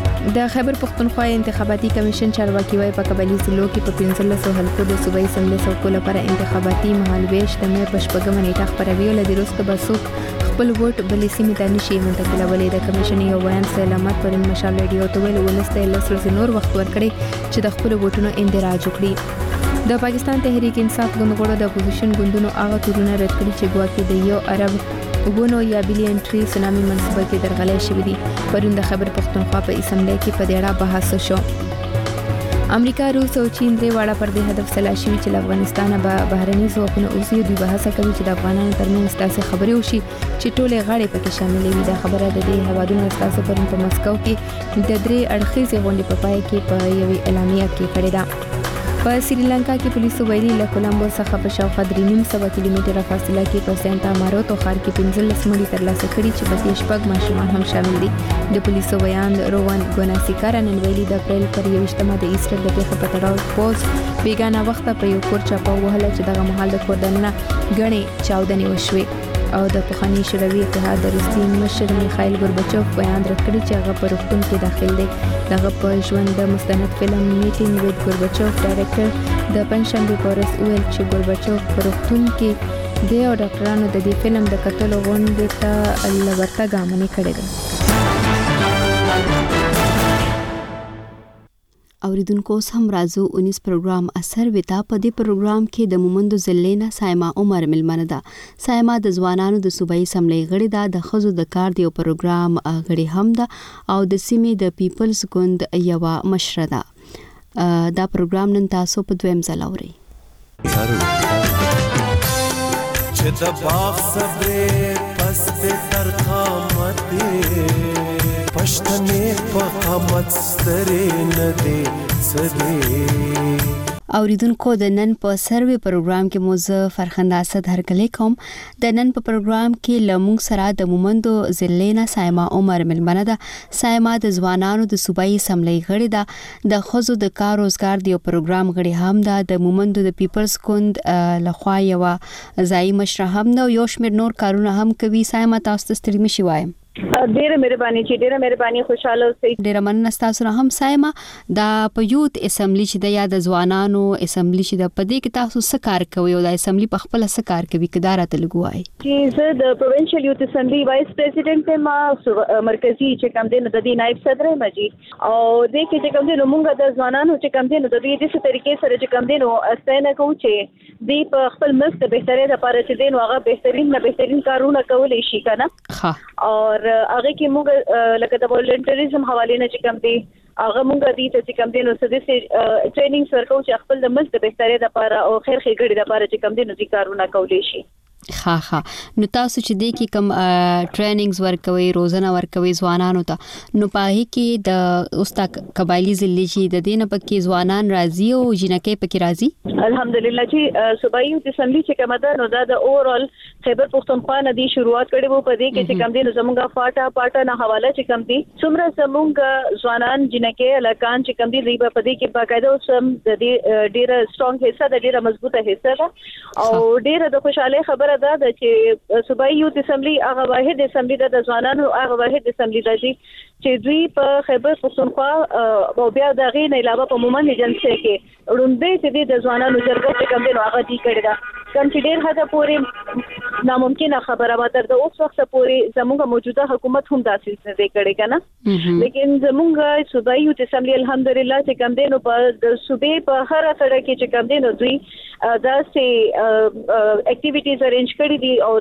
د خیبر پښتونخوا انتخاباتي کمیشن چارواکي وایي په قبایلي ضلعو کې په پنځلسو حلقو د صوبایي اسمبلۍ څوکو لپاره انتخاباتي مهالویش د مې په شپږمه نیټه خپروي او له دې وروسته به څوک خپل ووټ بلې سیمې ته نشي منتقلولی. د کمیشن یو بیان سلامت پرون مشال رادیو ته ویل ولس ته لس ورځې نور وخت ورکړی چې د خپلو ووټونو اندراج وکړي. د پاکستان تحریک انصاف ګوند د اپوزیشن ګوندونو هغه تورونه رد کړي چې ګواکې د یو عرب ونو یا بلین ټری سونامي منصوبه کې درغلي شوې دي. پرون د خیبر پښتونخوا په اسمبلۍ کې په دې اړه بحث شو. امریکا، روس او چین درې واړه پر دې هدف سلا شوي چې له افغانستانه به بهرني ځواکونه اوسي. دوی به هڅه کوي چې د افغانانو ترمنځ داسې خبرې وشي چې ټولې غاړې پکې شاملې وي. دا خبره د دې هیوادونو استازو پرون په مسکو کې د درې اړخیزې غونډې په پای کې په یوې اعلامیه کې کړې ده. په سریلانکا کې پولیسو ویلي له کولمبو څخه په شاوخوا درې نیم سوه کیلومتره فاصله کې په سینټا ماروتو ښار کې پنځلس مړي ترلاسه کړي چې په کې شپږ ماشومان هم شامل دي. د پولیسو بیان روان ګوناسیکارا نن ویلي د اپریل پر یوویشتمه د ایسټر د پیښې په تړاو پوز بیګانه وخته په یو کور چاپه ووهله چې دغه مهال د کور دننه ګڼې چاودنې وشوې او د پخواني شوروي اتحاد د روسي مشر میخایل ګورباچوف بیان رد کړی چې هغه په روغتون کې داخل دی. دغه په ژوند د مستند فلم میټینګ ویت ګورباچوف ډایرکټر د پنځشنبې په ورځ وویل چې ګورباچوف په روغتون کې دی او ډاکټرانو د دې فلم د کتلو غونډې ته له ورتګ امنې کړې ده. اوریدونکو سم راځو اونیس پروګرام اثر وتا. په دې پروګرام کې د مومندو ضلع سایما عمر ملمنه ده. سایما د ځوانانو د صوبایي اسمبلۍ غړي ده. د ښځو د کار دی پروګرام غړي هم ده او د سیمې د پیپلز ګوند یوه مشره ده. دا پروګرام نن تاسو په دویم ځل اورئ. چې د باغ صبرې پس د تر قامت پښتنې په قامت سترې نه دي سدي. اوریدونکو د نن په سروي پروګرام کې مو زه فرخنده اسد هرکلی کوم. د نن په پروګرام کې لمونږ سره د مومندو ضلع سایما عمر ملمنه ده. سایما د ځوانانو د صوبایي اسمبلۍ غړي ده. د ښځو د کار روزګار دی پروګرام غړي هم ده. د مومندو د پیپلز ګوند لخوا یوه ځایي مشره هم ده. یو شمېر نور کارونه هم کوي. سایما تاسو ته ستړي مشي وایم. ډیره مهرباني چې ډیره مهرباني خوشاله اوسئ. ډیره مننه تاسو سره هم سایما. دا په یوت اسمبلی چې د یا د ځوانانو اسمبلی چې د پدې کې تاسو څه کار کوي او د اسمبلی په خپل څه کار کوي کدار ته لګوای؟ چې زه د پروینشل یوت اسمبلی وایس پریزیډنټ ما مرکزی چې کوم دین د دې نائب صدر مجي او د کې چې کوم دین موږ د ځوانانو چې کوم دین د دې د څه طریقې سره چې کوم دین او استنه کوو چې دې په خپل ملک د بهترۍ لپاره چې دین هغه بهترین نه بهترین کارونه کولای شي کنه. ها اور هغه کې موږ لکه د والنټریزم حواله نه چې کوم دی هغه موږ دې ته چې کوم دی نو څه دې ټریننګ ورکو چې خپل د ملک د بهترۍ لپاره او خیر ښېګړې لپاره چې کوم دی نو دې کارونه کولای شي. ها ها نو تاسو چې د کی کم ټریننګز ورکوي روزنه ورکوي ځوانانو ته نو پاهي کې د اوستا قبایلی ضلع چې د دینه پکې ځوانان راضي او جنکې پکې راضي الحمدلله چې صوبایي اسمبلی چې کومه ده نو دا د اورال خیبر پختونخوا نه دی شروعات کړي وو په دې کې چې کوم دي زمونږه فاټا پاټا نه حواله چې کوم دي څومره زمونږه ځوانان جنکې لکان چې کوم دي ریبه په دې کې باقاعده اوسم د دې ډیره سترونګ حصہ د ډیره مضبوطه حصہ ده او ډیره د خوشاله خبره دا ده چې صوبایي یوت اسمبلی هغه واحد اسمبلی د ځوانانو هغه واحد اسمبلی ده چې دوی په خیبر پختونخوا او بیا د غي نه علاوه په مومن ایجنسی کې وړاندې چې د ځوانانو جرګه چې کوم دي هغه دي کړی دا کنسیډر هدا پورې ناممکنه خبره به تر د اوس وخت پورې زموږه موجوده حکومت هم داسې نه دی کړی کنه لیکن زموږه صوبایي یوت اسمبلی الحمدلله چې کوم دي نو په د صوبې په هر اړه کې چې کوم دي نو دوی داسې اکټیویټیز ارینج کړی دي او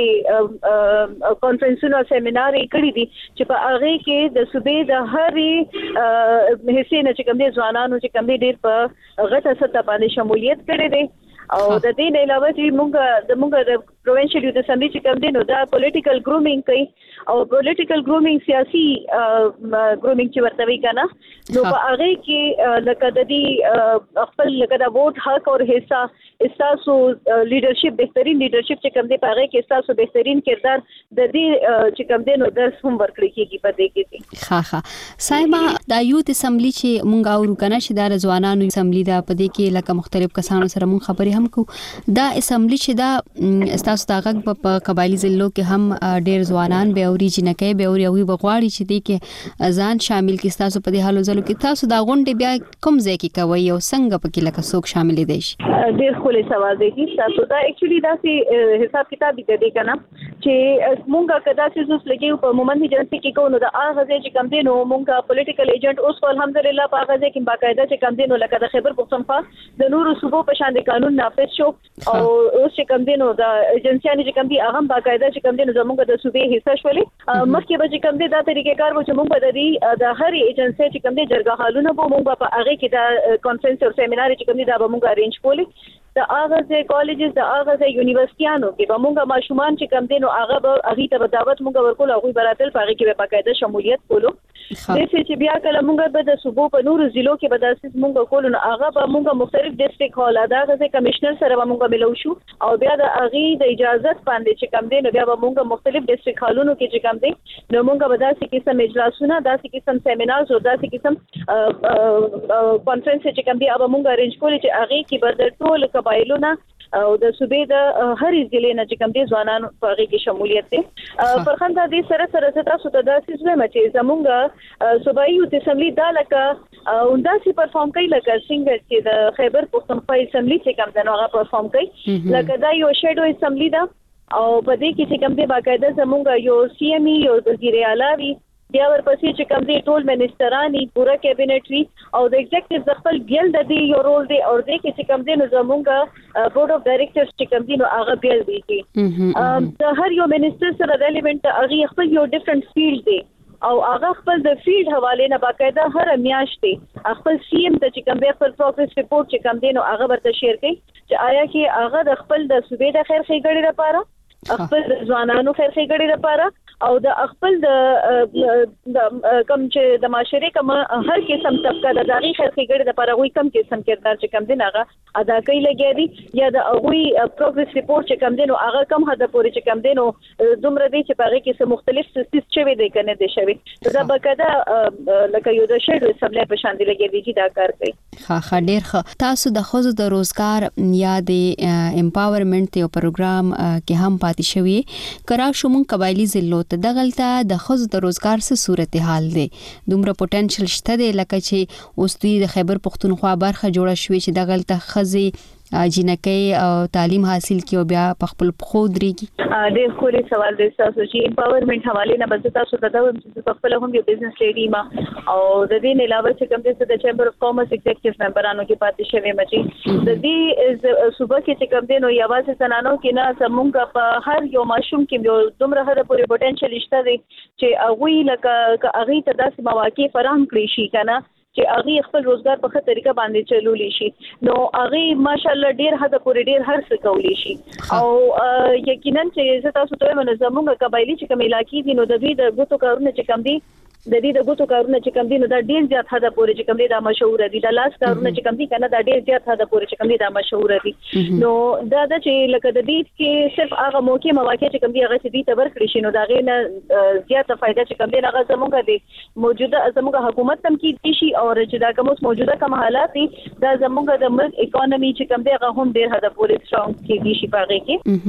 داسې کانفرنسونو سیمینار کړی دي چې په هغه کې د صوبې د هرې حصے نه چې کوم دي ځوانانو چې کوم دي ډېر په غټه سطح باندې شمولیت کړی دی او د دې نه علاوه چې موږ د موږ د پروینشل یوت اسمبلی چې کوم دي نو دا پولیټیکل ګرومینګ کوي او پولیټیکل ګرومینګ سیاسي ګرومینګ چې ورته وی کنه نو په هغه کې لکه د دې خپل لکه د ووټ حق او حصہ استاسو لیډرشپ بهترین لیډرشپ چې کوم دي په هغه کې استاسو بهترین کردار د دې چې کوم دي نو درس هم ورکړي کیږي په دې کې ها ها سایما د یوت اسمبلی چې مونږ اورو کنه چې د ځوانانو اسمبلی دا په دې کې لکه مختلف کسانو سره مونږ خبرې هم کو دا اسمبلی چې دا استاسو دا غږ په قبایلی ضلعو کې هم ډېر ځوانان به اوري جنکې به اوري او بغواړي چې دې کې ځان شامل کې استاسو په دې حالو ځلو کې تاسو دا غونډه بیا کوم ځای کې کوي او څنګه پکې لکه څوک شامل دي شي ډېر خولي سوال دی تاسو دا اکچولی دا سي حساب کتاب دي کوي کنه چې مونږه کدا چې اوس لګي په مومن ایجنسی کې کو نو دا هغه چې کم دي نو مونږه پولیټیکل ایجنټ اوس الحمدلله په هغه کې باقاعده چې کم دي نو لکه د خیبر پختونخوا د نورو صوبو په شان د قانون نافذ شو او اوس چې کم دي نو دا ایجنسیانه چې کم دي هغه باقاعده چې کم دي نو زموږ د صوبې حصہ شولې مخکې به چې کم دي دا طریقې کار و چې مونږ د دې د هر ایجنسی چې کم دي جرګه حالونه به مونږ په هغه کې د کانفرنس او سیمینار چې کم دي دا به مونږ ارینج کولې د هغه ځای کالجز د هغه ځای یونیورسيټیانو کې به مونږه ماشومان چې کم دي نو هغه به هغه ته دعوت مونږ ورکول هغه براتل په هغه کې به باقاعده شمولیت کولو د چې بیا کله مونږ به د صوبو په نورو ضلعو کې به داسې مونږ کولو نو هغه به مونږ مختلف ډیسټریکټ هال ادا غزه کمشنر سره به مونږ ملو شو او بیا د هغه د اجازه باندې چې کم دي نو بیا به مونږ مختلف ډیسټریکټ هالونو کې چې کم دي نو مونږ به داسې قسم اجلاسونه داسې قسم سیمینارز او داسې قسم کانفرنس چې کم دي هغه مونږ ارینج کولې چې هغه کې به د ټول قبایلونو او د صوبې د هرې ضلع نه چې کوم دي ځوانان په هغه کې شمولیت دي فرخنده دې سره سره تاسو ته داسې زما چې زمونږ صوبایي یوت اسمبلی دا لکه انداسي پرفارم کوي لکه څنګه چې د خیبر پختونخوا اسمبلی چې کوم دنو هغه پرفارم کوي لکه دا یو شیډو اسمبلی دا او په دې کې چې کوم دي باقاعده زمونږ یو سی ایم ای یو وزیر اعلی وی بیا ورپسې چې کوم دي ټول منسټرانی پورا کابینټ وی او د ایگزیکټیو د خپل ګل د دی یو رول دی او د کې چې کوم دي نو زمونږ بورډ اف ډایریکټرز چې کوم دي نو هغه بیل دی چې د هر یو منسټر سره ریلیونت هغه خپل یو ډیفرنٹ فیلډ دی او هغه خپل د فیلډ حواله نه باقاعده هر میاشت دی خپل سی ایم ته چې کوم دی خپل پروګرس ریپورت چې کوم دی نو هغه ورته شیر کوي چې آیا کې هغه د خپل د صوبې د خیر ښېګړې لپاره خپل ځوانانو خیر ښېګړې لپاره او د خپل د کم چې د معاشري کوم هر قسم طبقه د دغه خیر ښېګړې لپاره وي کم قسم کردار چې کم دي هغه ادا کوي لګي دي یا د هغه پروګرس ریپورت چې کم دي نو هغه کم هدا پورې چې کم دي نو دومره دي چې په هغه کې مختلف سیستم چې وي کنه دي شوی دا بقاعده لکه یو د شیډو اسمبلی په شان دي لګي دي چې دا کار کوي ها ها ډیر ښه تاسو د خوځو د روزګار یا د امپاورمنت یو پروګرام کې هم پاتې شوی کرا شومون قبایلی ضلعو ته دغلطه د خوځو د روزګار څه صورتحال دی دومره پوتنشل شته دی لکه چې اوس دوی د خیبر پختونخوا برخه جوړه شوې چې دغلطه خزي جنکې او تعلیم حاصل کیو بیا په خپل خو درېږي ډېر خوري سوال دی تاسو چې امپاورمنت حواله نه بس تاسو ته دا چې خپل هم یو بزنس لیډي ما او د دې نه علاوه چې کوم څه د چیمبر اف کامرس ایگزیکټیو ممبرانو کې پاتې شوی مچي د دې صوبه کې چې کوم دی نو یوازې سنانو کې نه زمونږ په هر یو ماشوم کې یو دومره هره پورې پوتنشل شته دی چې هغه لکه هغه ته داسې مواقع فراهم کړی شي کنه چې هغه خپل روزګار په ښه طریقه باندې چلولی شي نو هغه ماشاءالله ډیر حد پورې ډیر هر څه کولی شي او یقینا چې تاسو ته منظمه قبایلی چې کوم علاقې دي نو د دې د ګوتو کارونه چې کوم دي د دې د ګوتو کارونه چې کوم دي نو دا ډیر زیات حد پورې چې کوم دي دا مشهور دي د لاس کارونه چې کوم دي کنه دا ډیر زیات حد پورې چې کوم دي دا مشهور دي نو دا د چې لکه د دې کې صرف هغه موقع مواقع چې کوم دي هغه چې دي تبر کړی شي نو دا غي نه زیاته فائدہ چې کوم دي هغه زموږه دي موجوده زموږه حکومت تم کې شي او چې دا کوم موجوده کوم حالات دي دا زموږه د ملک اکانومي چې کوم دي هغه هم ډیر حد پورې سترونګ کې دي شي پاره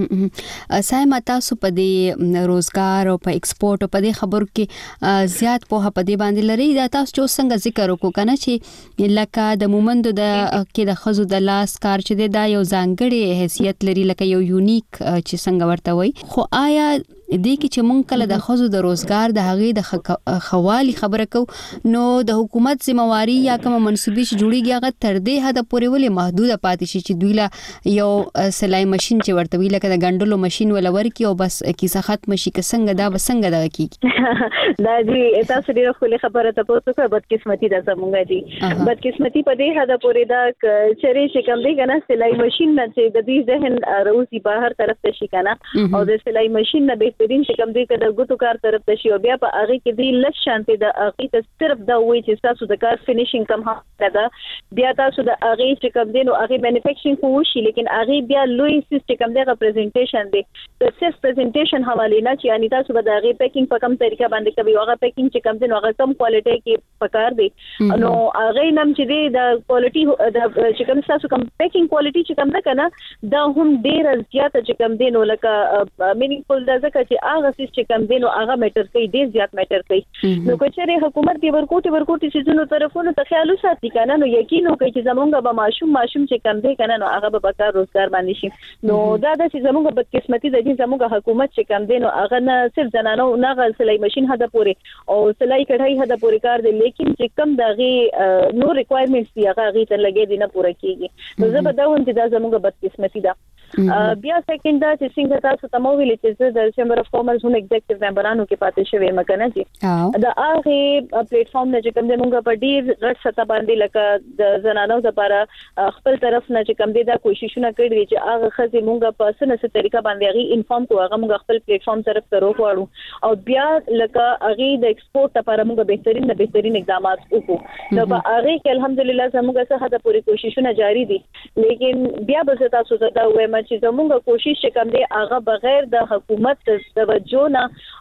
کې سايما تاسو په دې روزګار او په ایکسپورت او په دې خبرو کې زیات په په دې باندې لري دا تاسو چې څنګه ذکر وکړو کنه چې لکه د مومندو د کې د خزو د لاس کار چې دا یو ځانګړي حیثیت لري لکه یو یونیک چې څنګه ورته وای خو آیا دې کې چې مونږ کله د خزو د روزګار د هغه د خوالي خبره کو نو د حکومت ذمہواری یا کوم منسوبي چې جوړیږي هغه تر دې حد پورې ولې محدوده پاتې شي چې دوی لا یو سلای ماشين چې ورته وی لکه د ګندلو ماشين ولا ورکی او بس کیسه ختم شي که څنګه دا بسنګ دغه کیږي دا دې تاسو ډیره خو خبره ته پوښتنه کوي بدقسمتي ده زمونږه دي بدقسمتي په دې حد پورې دا چرې چې کوم دی کنه سلای ماشين نه چې د دې ذهن روزي بهر طرف ته شي کنه او د سلای ماشين نه بهترین چې کوم دی کده ګوتو کار طرف ته شي او بیا په هغه کې دی لږ شانتي د هغه ته صرف دا وایي چې تاسو د کار فینیشینګ کم هم ده بیا تاسو د هغه چې کوم دی نو هغه مینوفیکچرینګ خو وشي لیکن هغه بیا لوی سیستم کوم دی پریزنټیشن دی د صرف پریزنټیشن حواله نه چې یعنی تاسو به د هغه پیکینګ په کوم طریقه باندې کوي هغه پیکینګ چې کوم دی نو هغه کم کوالټي کې پکار دی نو هغه نم چې دی د کوالټي د چې کوم تاسو کوم پیکینګ کوالټي چې کوم ده کنه دا هم ډیر زیات چې کوم دی نو لکه مینینګفول ده ځکه چې هغه چې کوم دی نو هغه میټر کوي ډیر زیات میټر کوي نو کچره حکومت دی ورکوټي ورکوټي سيزونو طرفونو ته خیال وساتي کنه نو یقین وکړي چې زمونږ به ماشوم ماشوم چې کوم دی کنه نو هغه به کار روزګار باندې شي نو دا د چې زمونږ بدقسمتي د دې زمونږ حکومت چې کوم دی نو هغه نه صرف زنانو نه غل سلای ماشين هدا پوري او سلای کډای هدا پوري کار دی لیکن چې کوم دغه نو ریکوایرمنټس دی هغه غي ته لګي دی نه پوره کیږي نو زه به دا وم چې دا زمونږ بدقسمتي ده بیا سیکنډ دا چې څنګه تاسو ته مو ویل چې د چیمبر اف کامرس هم ایگزیکټیو ممبرانو کې پاتې شوی مکنه چې دا هغه پلیټ فارم نه چې کوم د مونږ په ډیر غټ سطح باندې لکه د زنانو لپاره خپل طرف نه چې کوم د کوششونه کړې چې هغه خزي مونږ په سنه طریقه باندې غي انفارم کو هغه مونږ خپل پلیټ فارم طرف ته روغواړو او بیا لکه هغه د ایکسپورت لپاره مونږ بهترین نه بهترین اقدامات وکړو نو په هغه کې الحمدلله زموږ څخه د پوری کوششونه جاری دي لیکن بیا به تاسو ته دا وایم چې زموږ کوشش کوم دی هغه بغیر د حکومت توجه نه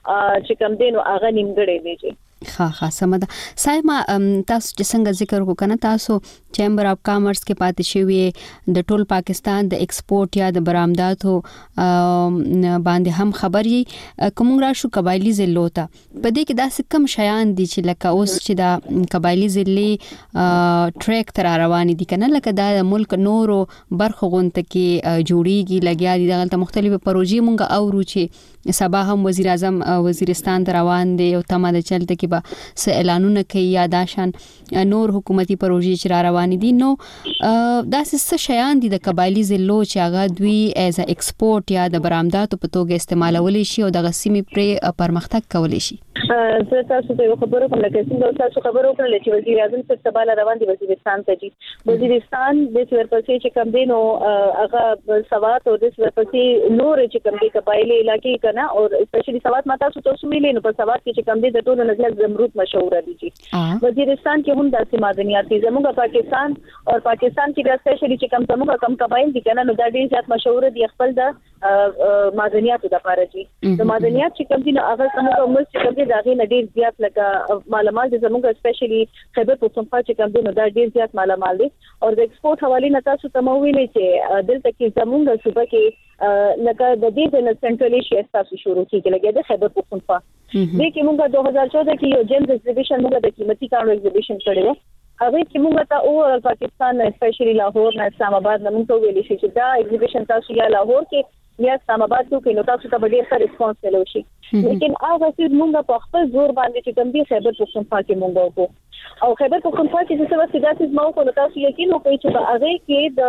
چې کوم دی نو هغه نیمګړی دی ها ها سمدا سایما تاسو چې څنګه ذکر وکړه تاسو چیمبر اف کامرس کې پاتې شوی د ټول پاکستان د ایکسپورت یا د برآمداتو باندې هم خبر یې کوم راشو قبایلی ضلعو ته په دې کې داسې کم شیان دي چې لکه اوس چې د قبایلی ضلع ټریک تر روان دي کنه لکه د ملک نورو برخو غونټه کې جوړیږي لګیا دي دغه مختلفه پروژې مونږ اورو چې سبا هم وزیر اعظم وزیرستان ته روان دي او تمه د چلته کې س اعلانونه کوي یا داشان نور حکومتي پروژې چې را روان دي نو دا څه شیان دي د قبایلی ضلعو چې هغه دوی ایز ا ایکسپورت یا د برآمداتو په توګه استعمالول شي او د غسیمې پر پرمختګ کول شي زه تاسو ته خبرو کوم لکه څنګه تاسو خبرو کړل چې وزیر اعظم څخه تباله روان دي وزیرستان ته دي وزیرستان د ورپسې چې کم دینو هغه سوات او د ورپسې نور چې کم دي قبایلی علاقې کنه او اسپیشلی سوات ماته تاسو ته ملي نو په سوات کې چې کم دي د ټولو نظر زمرود مشهور دي وزیرستان کې هم داسې معدنیات دي زموږ پاکستان او پاکستان کې د اسپیشلی چې کم زموږ کم قبایل دي کنه نو دا ډیر زیات مشهور دي خپل د معدنیاتو د لپاره دي د معدنیات چې کم دي نو هغه زموږ ملک چې کم دي دا غي ډیر زیات لکه معلومات زموږ اسپیشلی خیبر پختونخوا چې کم دي نو دا ډیر زیات معلومات دي او د ایکسپورت حواله نه تاسو ته مو ویلې چې دلته کې زموږ صوبه کې لکه د دې د سنټرل ایشیا تاسو شروع کیږي لکه د خیبر پختونخوا د کې موږ دوه هزار چودہ کې یو جیمز ایگزیبیشن موږ د قیمتي کارو ایگزیبیشن کړو هغه چې موږ ته او پاکستان اسپیشلی لاهور نه اسلام آباد نه موږ ویلې چې دا ایگزیبیشن تاسو یا لاهور کې یا اسلام آباد کې نو تاسو ته ډیر ښه ریسپانس ملو شي لیکن هغه چې موږ په خپل زور باندې چې کوم دي خیبر پختونخوا کې موږ وکړو او خیبر پختونخوا کې څه څه داسې مو کو نو تاسو یقین وکړئ چې هغه کې د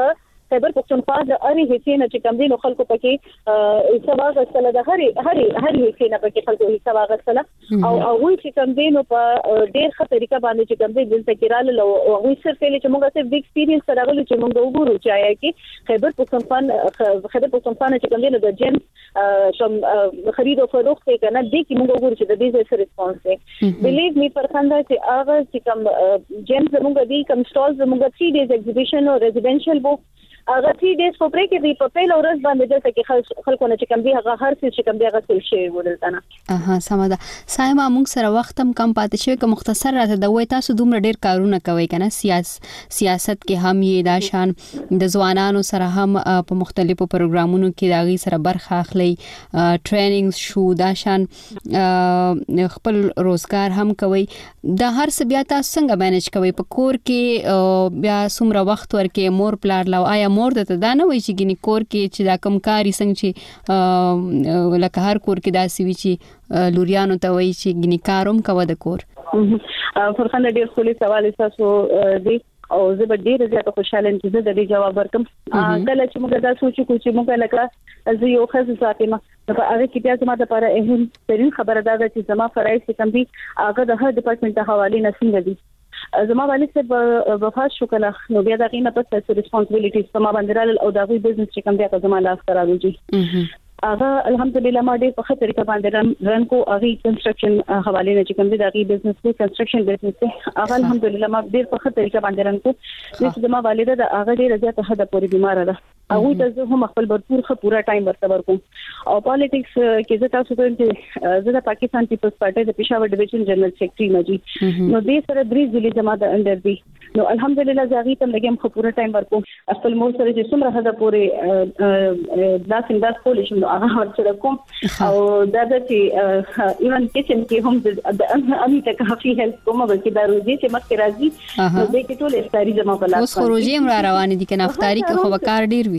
خیبر پښتونخوا د اړې هڅې نه چې کم دي نو خلکو پکې سبا غسله د هري هري هري هڅې نه پکې خلکو سبا غسله او هغه چې کم دي نو په ډېر ښه طریقه باندې چې کم دي دلته کې رااله او هغه صرف چې موږ څه د ایکسپیرینس سره غلو چې موږ وګورو چې آیا کې خیبر پښتونخوا خیبر پښتونخوا چې کم دي نو د جن کوم خرید او فروخت کې کنه دي کې موږ وګورو چې د دې څه ریسپانس دی بلیو می پرخنده چې هغه چې کم جن زموږ دي کم سټالز زموږ three days exhibition او residential بو هغه three days په پرې کې دی په پیل ورځ باندې دلته کې خلکو نه چې کم دی هغه هر څه چې کم دی هغه څه شی ودلته نه اها سم ده سایما موږ سره وخت هم کم پاتې شوی که مختصر راته د وای تاسو دومره ډیر کارونه کوي کنه سیاس سیاست کې هم یې دا شان د ځوانانو سره هم په مختلفو پروګرامونو کې داغي سره برخه اخلي ټریننګ شو دا شان خپل روزګار هم کوي د هر څه بیا تاسو څنګه مینج کوي په کور کې بیا څومره وخت ورکې مور پلار لا آیا مور ته دا نه وایي چې ګنې کور کې چې دا کم کاری څنګه چې لکه هر کور کې دا سی وی چې لوریانو ته وایي چې ګنې کاروم کوه د کور فرخنده ډیر خولي سوال تاسو دی او زه به ډیر زیاته خوشاله یم چې زه د دې جواب ورکم کله چې موږ دا سوچو چې موږ لکه زه یو خاص ساتم نو هغه کې بیا زما لپاره اهم ترين خبره دا ده چې زما فرایض کم دي هغه د هر ډپارټمنټ ته حواله نه څنګه دي زما والد صاحب وفات شو کله نو بیا دا غینه پس ریسپانسیبিলিټیز په ما باندې رال او دا وی بزنس چې کوم بیا په زما لاس راوځي هغه الحمدلله ما ډېر په خطر کې باندې رن کو هغه کنستراکشن حواله نه چې کوم دی دا غي بزنس دی کنستراکشن بزنس دی هغه الحمدلله ما ډېر په خطر کې باندې رن کو چې زما والده دا هغه ډېر زیاته حد پورې بیمار ده هغه ته زه هم خپل برپور خ پورا ټایم ورته ورکوم او پالیټکس کې زه تاسو ته چې زه د پاکستان پیپلز پارټي د پېښور ډیویژن جنرال سیکریټري مجي نو دې سره درې ځلې زما د انډر دی نو الحمدلله زاغي تم لګم خ پورا ټایم ورکوم خپل مور سره چې څومره حد پورې دا څنګه دا کول شي نو هغه ورته کوم او دا چې ایون کچن کې هم د امي ته کافي هیلپ کوم بلکې دا روزي چې مخکې راځي نو دې کې ټول افطاری زما په لاس اوس خو روزي هم را روان دي کنه افطاری کې خو وکړ ډیر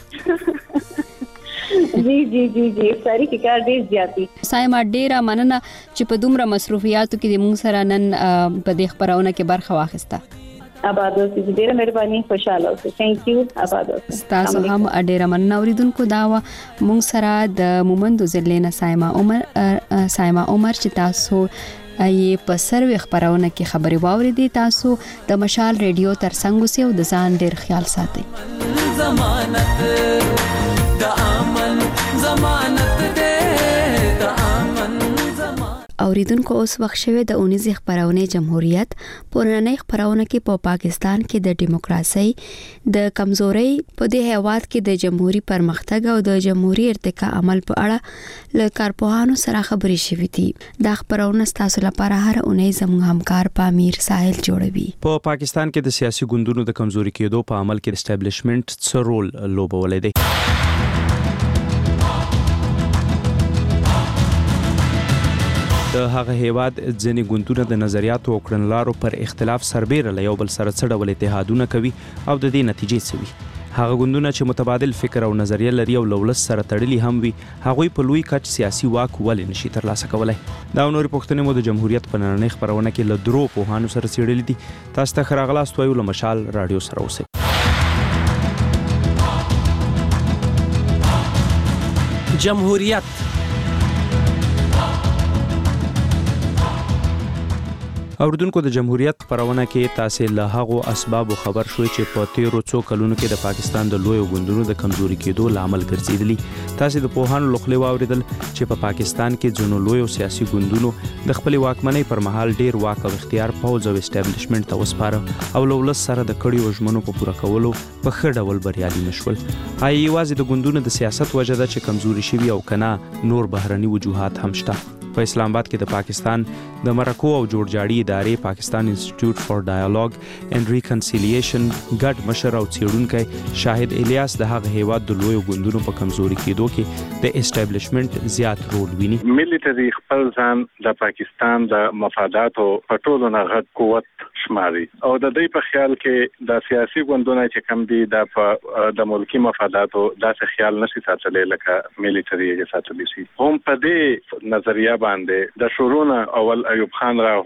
جی جی جی جی ساری کی کار ډیر زیاتی سایما ډیره مننه چې په دومره مصروفیاتو کې د مونږ سره نن په دې خبرونه کې برخه واخیسته آباد اوسئ ډیره مهرباني خوشاله اوسئ ثانک یو آباد اوسئ تاسو هم ډیره مننه اوریدونکو دا مونږ سره د مومندو ضلع نه سایما عمر سایما عمر چې تاسو یې په سروي خبرونه کې خبري واورېدي تاسو د مشال ریډیو ترڅنګ اوسئ او د ځان ډیر خیال ساتئ ضمانت د امن ضمانت دې د امن ضمانت اوریدونکو اوس وخت شوه د اونیزه خبرونه جمهوریت پرانه خبرونه کې په پاکستان کې د دیموکراسي د کمزوري په دې هیواد کې د جمهوریت پرمختګ او د جمهوریت ارتقا عمل په اړه ل کارپوهانو سره خبرې شوې دي د خبرونه تاسو لپاره هر اونۍ زموږ همکار پامیر ساحل جوړوي په پا پاکستان کې د سیاسي ګوندونو د کمزوري کېدو په عمل کې اسټابلیشمنت څه رول لوبولای دی د هغه هیواد ځینې ګوندونه د نظریاتو او کړنلارو پر اختلاف سربېره له یو بل سره څه ډول اتحادونه کوي او د دې نتیجې څه وي هغه ګوندونه چې متبادل فکر او نظریه لري او له ولس سره تړلي هم وي هغوی په لوی کچ سیاسي واک ولې نشي ترلاسه کولی دا نورې پوښتنې مو د جمهوریت په نننۍ خپرونه کې له درو پوهانو سره څېړلې دي تاسو ته ښه راغلاست وایو له مشال راډیو سره اوسئ جمهوریت اوردونکو د جمهوریت خبرونه کې تاسو له هغو اسبابو خبر شوي چې په تیرو څو کلونو کې د پاکستان د لوی ګوندونو د کمزوري کېدو لامل ګرځېدلی تاسو د پوهانو لخوا واوریدل چې په پاکستان کې ځینو لوی سیاسي ګوندونو د خپل واکمنۍ پر مهال ډیر واک او اختیار پوز او اسټابلیشمنت ته وسپاره او له ولس سره د کړيو ژمنو په پوره کولو په ښه ډول بریالي نشول آی یوازې د ګوندونو د سیاست وجه ده چې کمزوري شوي او کنا نور بهرني وجوهات هم شته په اسلام آباد کې د پاکستان د مرکو او جوړجاړي ادارې پاکستان انسټیټیوټ فار ډایالوګ اینڈ ریکنسیلیشن ګډ مشر او څېړونکی شاهد الیاس د هغه هیواد د لوی ګوندونو په کمزوري کېدو کې د اسټابلیشمنت زیات رول ویني ملټری خپل ځان د پاکستان د مفاداتو په ټولو نه غټ قوت شماري او د دې په خیال کې د سیاسي ګوندونو چې کم دي د د ملکی مفاداتو داسې خیال نشي ساتلی لکه ملټری یې ساتلی شي هم په دې نظریه باندې د شورونه اول ایوب خان راغلو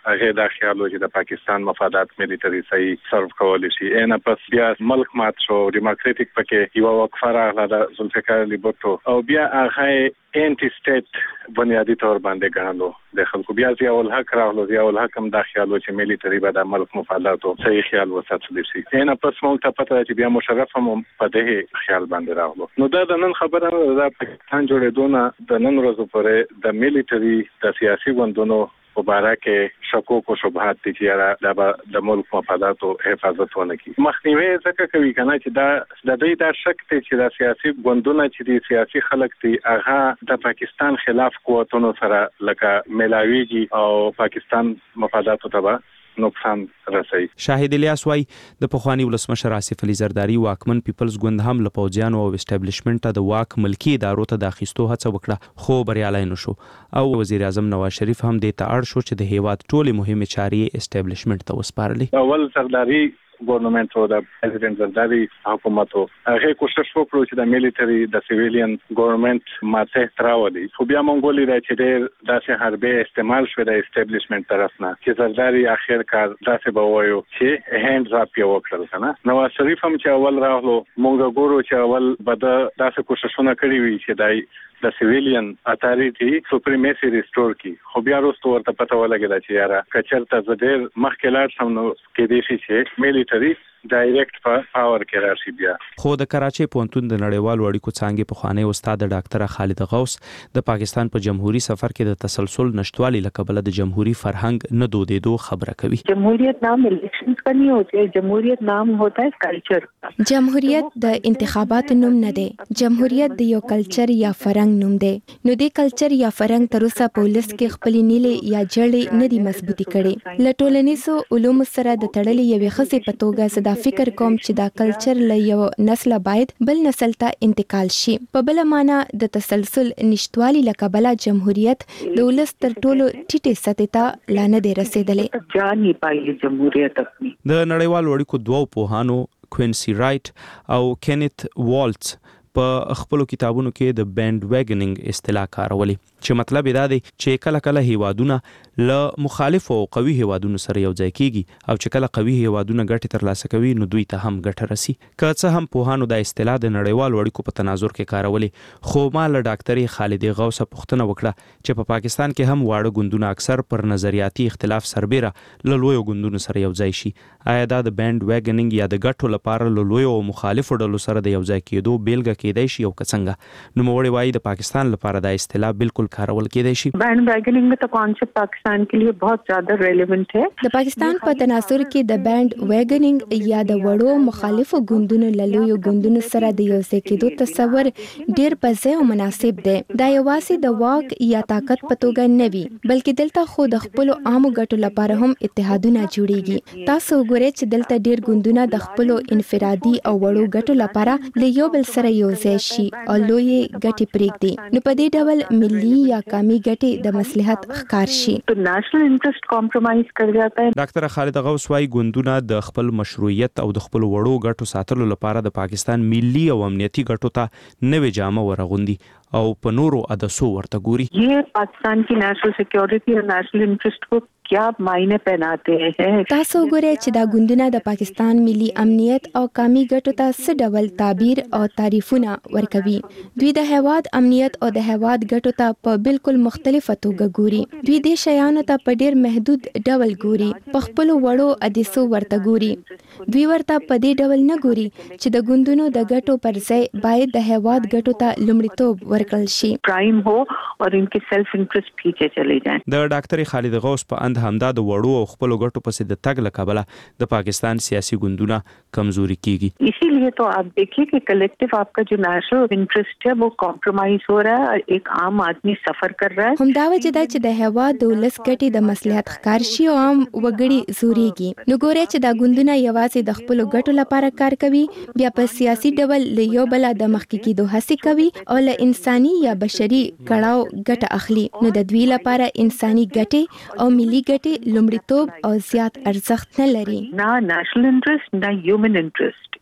هغه دا خیال و چې د پاکستان مفادات مليټري صحیح سرو کول شي ان پس بیا ملک مات شو ډیموکراټیک پکې یو وقفه راغله د ذوالفقار علي بوټو او بیا هغه انټي سټیټ بنیادی تور باندې غنلو د خلکو بیا ضیاء الحق راغلو ضیاء الحق هم دا خیال و چې مليټري به د ملک مفاداتو صحیح خیال وساتل شي ان پس مونږ ته پته چې بیا مشرف هم په دغه خیال باندې راغلو نو دا د نن خبره د پاکستان جوړېدونه د نن ورځې پورې د مليټري د سیاسي ګوندونو مبارکه شکوک او شبهات دي چې د ملک مفاداتو حفاظت ونه کوي مخنیوي ځکه کوي کنه چې دا د دې د شک ته چې د سیاسي ګوندونه چې د سیاسي خلک دي هغه د پاکستان خلاف قوتونو سره لکه ملاویږي او پاکستان مفاداتو ته نقصان رسي. شاهد الیاس وای د پخوانی ولسمشر آصف علي زرداری واکمن پیپلز ګوند هم له پوځیانو او اسټابلیشمنت د واک ملکی ادارو ته د اخیستو هڅه وکړه خو بریالي نشو او وزیر اعظم نواز شریف هم د ته اړ شو چې د هیواد ټولې مهمه چارې اسټابلیشمنت ته وسپارلې. اول زرداری ګورنمنت او د پریزیدنت زرداری حکومت هغه کوشش وکړو چې د مليټري د سیویلین ګورنمنت ماته تراولي خو بیا مونږ ولې چې ډېر داسې حربې استعمال شوه د اسټابلیشمنت طرفنا چې زرداری اخر کار داسې به وایو چې هاند راپ یو وکړل کنه نواز شریف هم چې اول راغلو مونږ ګورو چې اول به داسې کوششونه کړی وي چې دای د سیویلین اتارټي سپریمیسي ریسټور کی خو بیا وروسته ورته پته ولګیدا چې یاره کچرته زدير مخکې لاړ سم نو کې دي چې مليټري ډایرکټ په پاور کې راشي بیا خو د کراچي پونتون د نړیوالو اړیکو څنګه په خوانی استاد ډاکټر خالد غوث د پاکستان په جمهوریت سفر کې د تسلسل نشټوالي لقب د جمهوریت فرهنګ نه دودېدو خبره کوي. جمهوریت نام الیکشنز کا نہیں ہوتا ہے جمهوریت نام ہوتا ہے کلچر. جمهوریت د انتخابات نوم نه دی جمهوریت د یو کلچر یا فرهنګ نوم دی نو د کلچر یا فرهنګ تر اوسه پولیس کې خپل نیلې یا جړې نه دي مضبوطی کړي لټولنیسو علوم سره د تړلې یوې خصې په توګه صدا فکر کوم چې دا کلچر له یو نسل باید بل نسل ته انتقال شي په بل معنا د تسلسل نشټوالي لکبله جمهوریت د ولس تر ټولو ټیټه سطح ته لانه دی رسیدلې جاني پایي جمهوریت خپل د نړیوالو اړیکو دوه پوهانو کوینسی رائټ او کینیت والټس په خپل کتابونو کې د بینډ ویګنینګ اصطلاح کارولې چې مطلب دا دی چې کله کله هیوادونه له مخالف او قوي هیوادونو سره یو ځای کیږي او چې کله قوي هیوادونه ګټه ترلاسه کوي نو دوی ته هم ګټه رسی که څه هم پوهانو د اصطلاح د نړیوالو اړیکو په تناظر کې کارولې خو ما له ډاکټر خالد غوث پوښتنه وکړه چې په پاکستان کې هم واړه ګوندونه اکثر پر نظریاتي اختلاف سربېره له لویو ګوندونو سره یو ځای شي آیا دا د بینډ ویګنینګ یا د ګټو لپاره له لویو او مخالفو ډلو سره د یو ځای کېدو بیلګه کېدای شي او څنګه نو موړي وایي د پاکستان لپاره دا اصطلاح بالکل کارول کېدای شي. بینډ ویګنینګ کا کانسیپټ پاکستان کے لیے بہت زیادہ ریلیونٹ ہے. د پاکستان په تناظر کې د بینډ ویګنینګ یا د وړو مخالفو ګوندونو له لویو ګوندونو سره د یو ځای کېدو تصور ډیر پځه او مناسب دی. دا یوازې د واک یا طاقت په توګه نه وي بلکې دلته خو د خپل عامو ګټو لپاره هم اتحادونه جوړیږي. تاسو وګورئ چې دلته ډیر ګوندونه د خپل انفرادي او وړو ګټو لپاره له یو بل سره یو ځای شي او لوی ګټې پرېږدي نو په دې ډول ملي یا قومي ګټې د مصلحت ښکار شي تو نیشنل انټرست کمپرمایز کړ جاتا ہے. ډاکټر خالد غوث وايي ګوندونه د خپل مشروعیت او د خپل وړو ګټو ساتلو لپاره د پاکستان ملي او امنیتي ګټو ته نوې جامه ورغوندي او په نورو ادسو ورته ګوري. یہ پاکستان کی نیشنل سیکیورٹی اور نیشنل انټرست کو کیا معنی پہناتے ہیں. تاسو ګورئ چې دا ګوندونه د پاکستان ملي امنیت او قومي ګټو ته څه ډول تعبیر او تعریفونه ورکوي. دوی د هیواد امنیت او د هیواد ګټو ته په بالکل مختلفه توګه ګوري. دوی د شیانو ته په ډیر محدود ډول ګوري په خپل وړو ادیسو ورته ګوري. دوی ورته په دې ډول نه ګوري چې د ګوندونو د ګټو پر ځای باید د هیواد ګټو ته لومړیتوب ورکړل شي پرایم هو او ان کې سیلف انټرست پیچھے چلے جائیں. د ډاکټر خالد غوث په همدا د وړو او خپل ګټو پسې د تګ لکبله د پاکستان سیاسي ګوندونه کمزوري کیږي. اسی لیے تو آپ دیکھیے کہ کلیکٹیو آپ کا جو نیشنل انٹرسٹ ہے وہ کمپرمائز ہو رہا ہے. ایک عام آدمی سفر کر رہا ہے. هم دا وجه ده چې د هوا د ولس ګټې د مصلحت ښکار شي او عام وګړي زوريږي. نو ګورئ چې دا ګوندونه یوازې د خپل ګټو لپاره کار کوي بیا په سیاسي ډول له یو بل د مخکې کېدو هڅه کوي او له انساني یا بشري کړهو ګټه اخلي. نو د دوی لپاره انساني ګټې او ملي ګټې لومړیتوب او زیات ارزښت نه لري. نه نیشنل انټرست نه هیومن انټرست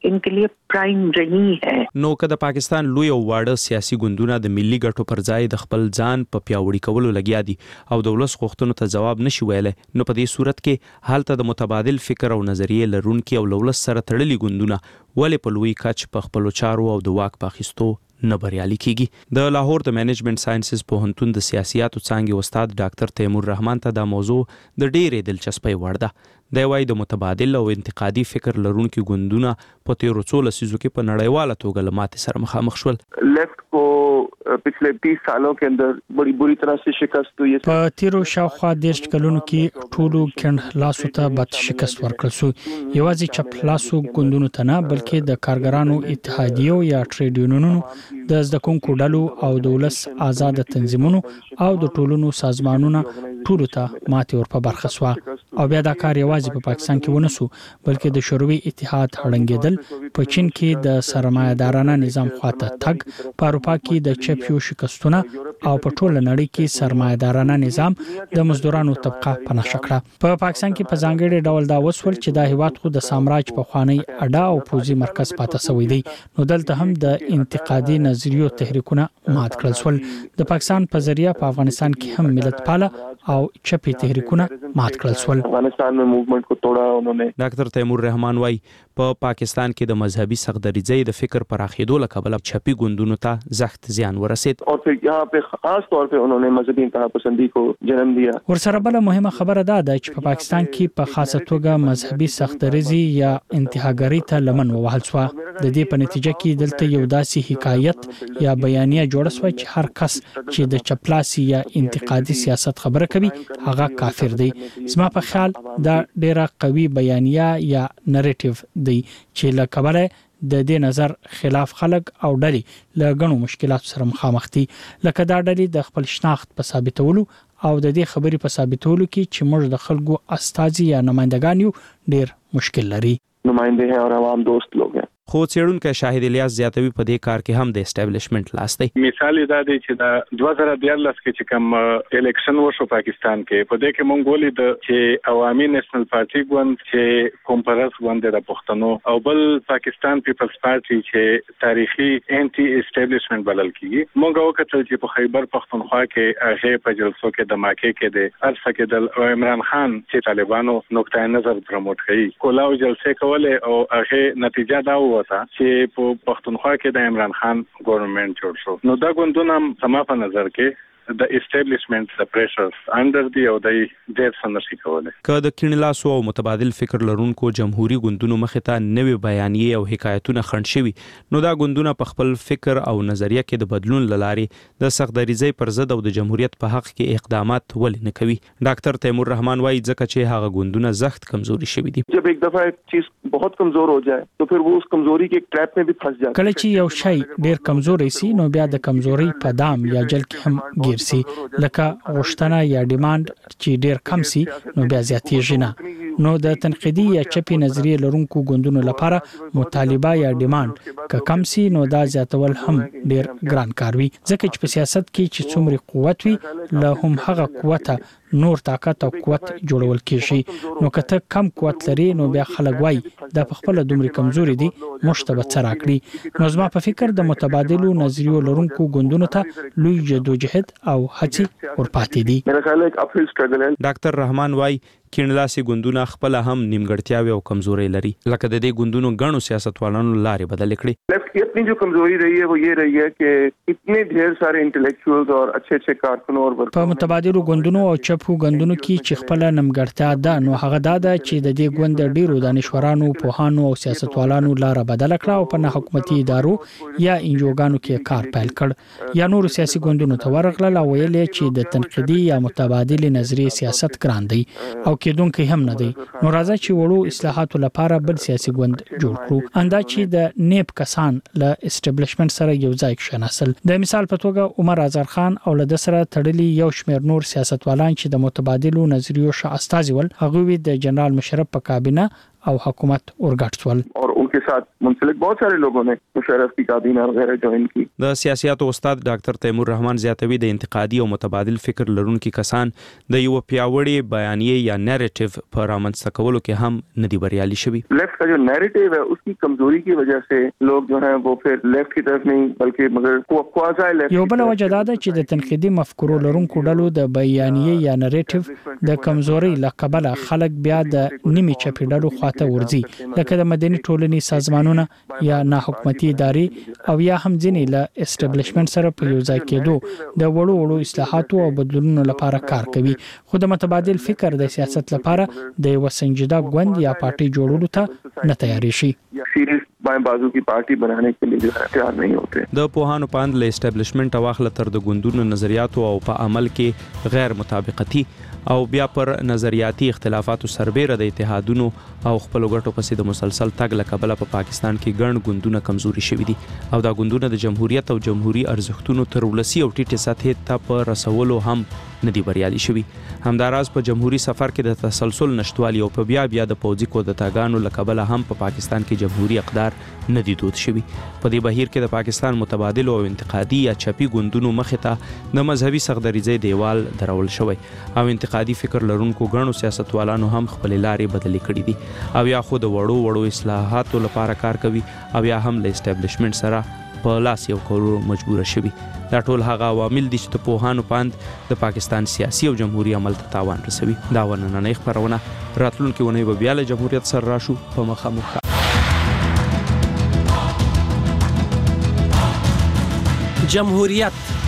इनके लिए प्राइम रही है। نو که د پاکستان لوی او واړه سیاسي ګوندونه د ملي ګټو پر ځای د خپل ځان په پیاوړي کولو لګیا دي او د ولس غوښتنو ته جواب نشي ویلای، نو په دې صورت کې حالت د متبادل فکر او نظریه لرونکي او لولس سره تړلي ګوندونه ولې په لوی کچ په خپل چارو او د واک په اخیستو نه بریالي کیږي. د لاهور د مینجمنت ساينسز پوهنتون د سیاسياتو څانګې استاد ډاکټر تیمور رحمان ته دا موضوع د ډېرې دلچسپۍ وړ ده. د وای د متبادل او انتقادي فکر لرونکي ګوندونه په تیرو څو لسیزو کې په نړیواله توګه له ماتې سره مخامخ شول. لیفت کو पिछले तीस सालों के अंदर बड़ी बुरी तरह से शिकस्त हुई है. په تیرو شاوخوا دیرش کلونو کې ټولو کڼ لاسو ته بد شکست ورکړل شو. یوازې چپ لاسو ګوندونو ته نه بلکې د کارګرانو اتحادیو یا ټریډ یونونونو د زده کوونکو ډلو او د ولس آزاد تنظیمونو او د ټولنو سازمانونو ټولو ته ماتې ور په برخه شو. او بیا دا کار یوازې په پاکستان کې ونه سو بلکې د شوروي اتحاد هړنګېدل، په چین کې د سرمایه‌دارانه نظام خواته تګ، په اروپا کې د چپیو شکستونه او په ټوله نړۍ کې سرمایه‌دارانه نظام د مزدورانو طبقه پناه شکړه. په پاکستان کې په ځانګړي ډول دا وسول چې دا هیواد خو د سامراج په خوانی اډا او پوزي مرکز پاتې شوی دی، نو دلته هم د انتقادي نظریو تحریکونه مات کړل شول. د پاکستان په ذریعہ په افغانستان کې هم ملت پاله او چپی تحریکونه مات کړل شول. افغانستان में मूवमेंट को तोड़ा उन्होंने. ډاکټر تیمور رحمان وای په پاکستان کې د مذهبي سختدریځۍ د فکر پراخېدو له کبله چپی ګوندونو ته زخت زیان ورسید. और फिर यहाँ पे खास तौर पे उन्होंने मजहबी इंतहापसंदी को जन्म दिया. ورسره بل مهمه خبره ده چې په پاکستان کې په خاصه توګه مذهبي سختدریځي یا انتهاګری ته لمن ووهل شو. د دې په نتیجه کې دلته یو داسې حکایت یا بیانیه جوړ شو چې هر کس چې د چپلاسي یا انتقادي سیاست خبره کوي هغه کافر دی. زما په خیال دا ډیره قوي بیانیه یا نریټیو دی چې له کبله د دې نظر خلاف خلک او ډلې له غنو مشکلات سره مخامخ دي، لکه دا ډلې د خپل شناخت په ثابتولو او د دې خبرې په ثابتولو کې چې موږ د خلکو استازي یا نمائندگان یو ډیر مشکل لري. نمائنده ہیں اور عوام دوست لوگ ہیں. خو څېړونکو شاهد الیاس زیاتوي په دې کار کې هم د اسټابلیشمنت لاس دی. مثال دا دی چې د دوه زره دیارلس کې چې کوم الیکشن وشو پاکستان کې، په دې کې مونږ ولید چې عوامي نېشنل پارټي ګوند چې کومپرس ګوند د پښتنو او بل پاکستان پیپلز پارټي چې تاریخي انټي اسټابلیشمنت بلل کیږي، مونږ وکړل چې په خیبر پښتونخوا کې هغه په جلسو کې د ماکې کې د ارسه کې د عمران خان چې طالبانو نقطه نظر پروموټ کړي کولاو جلسې کوله او هغه نتیجه دا وته چې په پښتونخوا کې د عمران خان ګورنمنت جوړ شو. نو دا ګوندونه سما په نظر کې د اسټابلیشمنت د پریشرز انډر دی او د ډېر سنشي کوله. که د کینلاسو او متبادل فکر لرونکو جمهوریت ګوندونو مخه ته نوې بیانیه او حکایتونه خنډ شوي، نو دا ګوندونه په خپل فکر او نظریه کې د بدلون لارې د سختدریځۍ پر ضد او د جمهوریت په حق کې اقدامات ولې نه کوي. ډاکټر تیمور رحمان وایي ځکه چې هغه ګوندونه زخت کمزوري شوي دي. जब एक दफा एक चीज बहुत कमजोर हो जाए तो फिर वो उस कमजोरी के ट्रैप में भी फंस जाता है. کله چې یو شی ډیر کمزوري سي نو بیا د کمزوري په دام یا جل کې هم ګیر سي، لکه غوښتنه یا ډیماند چې ډیر کم سي نو بیا زیاتېږي نه. نو د تنقیدي یا چپی نظریه لرونکو ګوندونو لپاره مطالبه یا ډیماند که کم سي نو دا زیاتول هم ډیر ګران کار وي، ځکه چې په سیاست کې چې څومره قوت وي له هم هغه قوت نور طاقت او قوت جوړول کیږي. نو که ته کم قوت لري نو بیا خلک وای دا په خپل دومره کمزوري دي مشتبه سره کړی. نو زما په فکر د متبادلو نظریو لرونکو ګوندونو ته لوی جدوجہد او هڅې ورپاتې دي. میرا خیال ہے ایک اپhill struggle ہے. ډاکټر رحمان وای کینلاسي ګوندونه خپل هم نیمګړتیاوي او کمزوري لري، لکه د دې ګوندونو غنو سیاستوالانو لارې بدل کړي. لیفٹ کی اپنی جو کمزوری رہی ہے وہ یہ رہی ہے کہ اتنے ډیر سارے انټلیکچوالز اور اچھے اچھے کارکنوں اور په متبادلو ګوندونو او چپو ګوندونو کې چې خپل نیمګړتیا ده، نو هغه دا ده چې د دې ګوند ډیرو دانشورانو، پوهانو او سیاستوالانو لاره بدل کړه او په نه حکومتي ادارو یا انجوګانو کې کار پیل کړ یا نور سیاسي ګوندونو ته ورغلل او ویل چې د تنقیدي یا متبادل نظریه سیاست ګران دی او کېدونکې هم نه دی. نو راځي چې وړو اصلاحاتو لپاره بل سیاسي ګوند جوړ کړو، اندا چې د نیب کسان له اسټابلیشمنت سره یو ځای کښناسل. د مثال په توګه عمر آذر خان او له سره تړلي یو شمېر نور سیاستوالان چې د متبادلو نظریو ش استازي ول، هغه د جنرال مشرف په کابینه او حکومت اورګټ سول और उनके साथ मुंसलिक बहुत सारे लोगों ने मुशर्रफ की काबीना वगैरह ज्वाइन की। د سیاسياتو استاد ډاکټر تیمور رحمان زیاتوي د انتقادي او متبادل فکر لرونکي کسان د یو پیاوړي بیانیه یا نریټیو په رامنځته کولو کې هم ندي بریالي شوي. لیفٹ کا جو نیریٹیو ہے اس کی کمزوری کی وجہ سے لوگ جو ہیں وہ پھر لیفٹ کی طرف نہیں بلکہ مگر کوازای لیفٹ. یو بل وجه دا ده چې د تنقیدي مفکورو لرونکو ډلو د بیانیه یا نریټیو د کمزوري لقبله خلک بیا د نیمه چپی ډلو خواته ورځي، لکه د مدني ټولنې سازمانونه یا ناحکومتي ادارې او یا هم ځینې له اسټابلیشمنت سره په یو ځای کېدو د وړو وړو اصلاحاتو او بدلونونو لپاره کار کوي. خو د متبادل فکر د سیاست لپاره د یو سنجیده ګوند یا پارټي جوړولو ته نه تیاری شي. سیریز بائیں بازو کی پارٹی بنانے کے لیے تیار نہیں ہوتے. د پوهانو پاند له اسټابلیشمنت او اخله تر د ګوندونو نظریاتو او په عمل کې غیر مطابقتي او بیا پر نظریاتي اختلافاتو سربېره د اتحادونو او خپل ګټو پسې د مسلسل تګ له کبله په پاکستان کې ګڼ ګوندونه کمزوري شوي دي او دا ګوندونه د جمهوریت او جمهوریت ارزښتونو تر ولسی او ټیټه سطحې ته په رسولو هم ندي بریالي شوي. همداراز په جمهوریت سفر کې د تسلسل نشټوالي او په بیا بیا د پوځي کودتاګانو له کبله هم په پاکستان کې جمهوریت اقدار ندي دود شوي. په دې بهیر کې د پاکستان متبادل او انتقادي یا چپی ګوندونو مخې ته د مذهبي سغدریزۍ دیوال درول شوی او انتقادي فکر لرونکو ګڼو سیاستوالانو هم خپل لارې بدلې کړې دي او یا خو د وړو وړو اصلاحاتو لپاره کار کوي او یا هم له اسټابلیشمنت سره په لاس یو کولو مجبور شوي. دا ټول هغه عوامل دي چې د پوهانو پاند د پاکستان سیاسي او جمهوریت عمل ته تاوان رسوي. دا ونننۍ خبرونه راتلونکي ونې به بیا له جمهوریت سره راشو په مخامخ. جمهوریت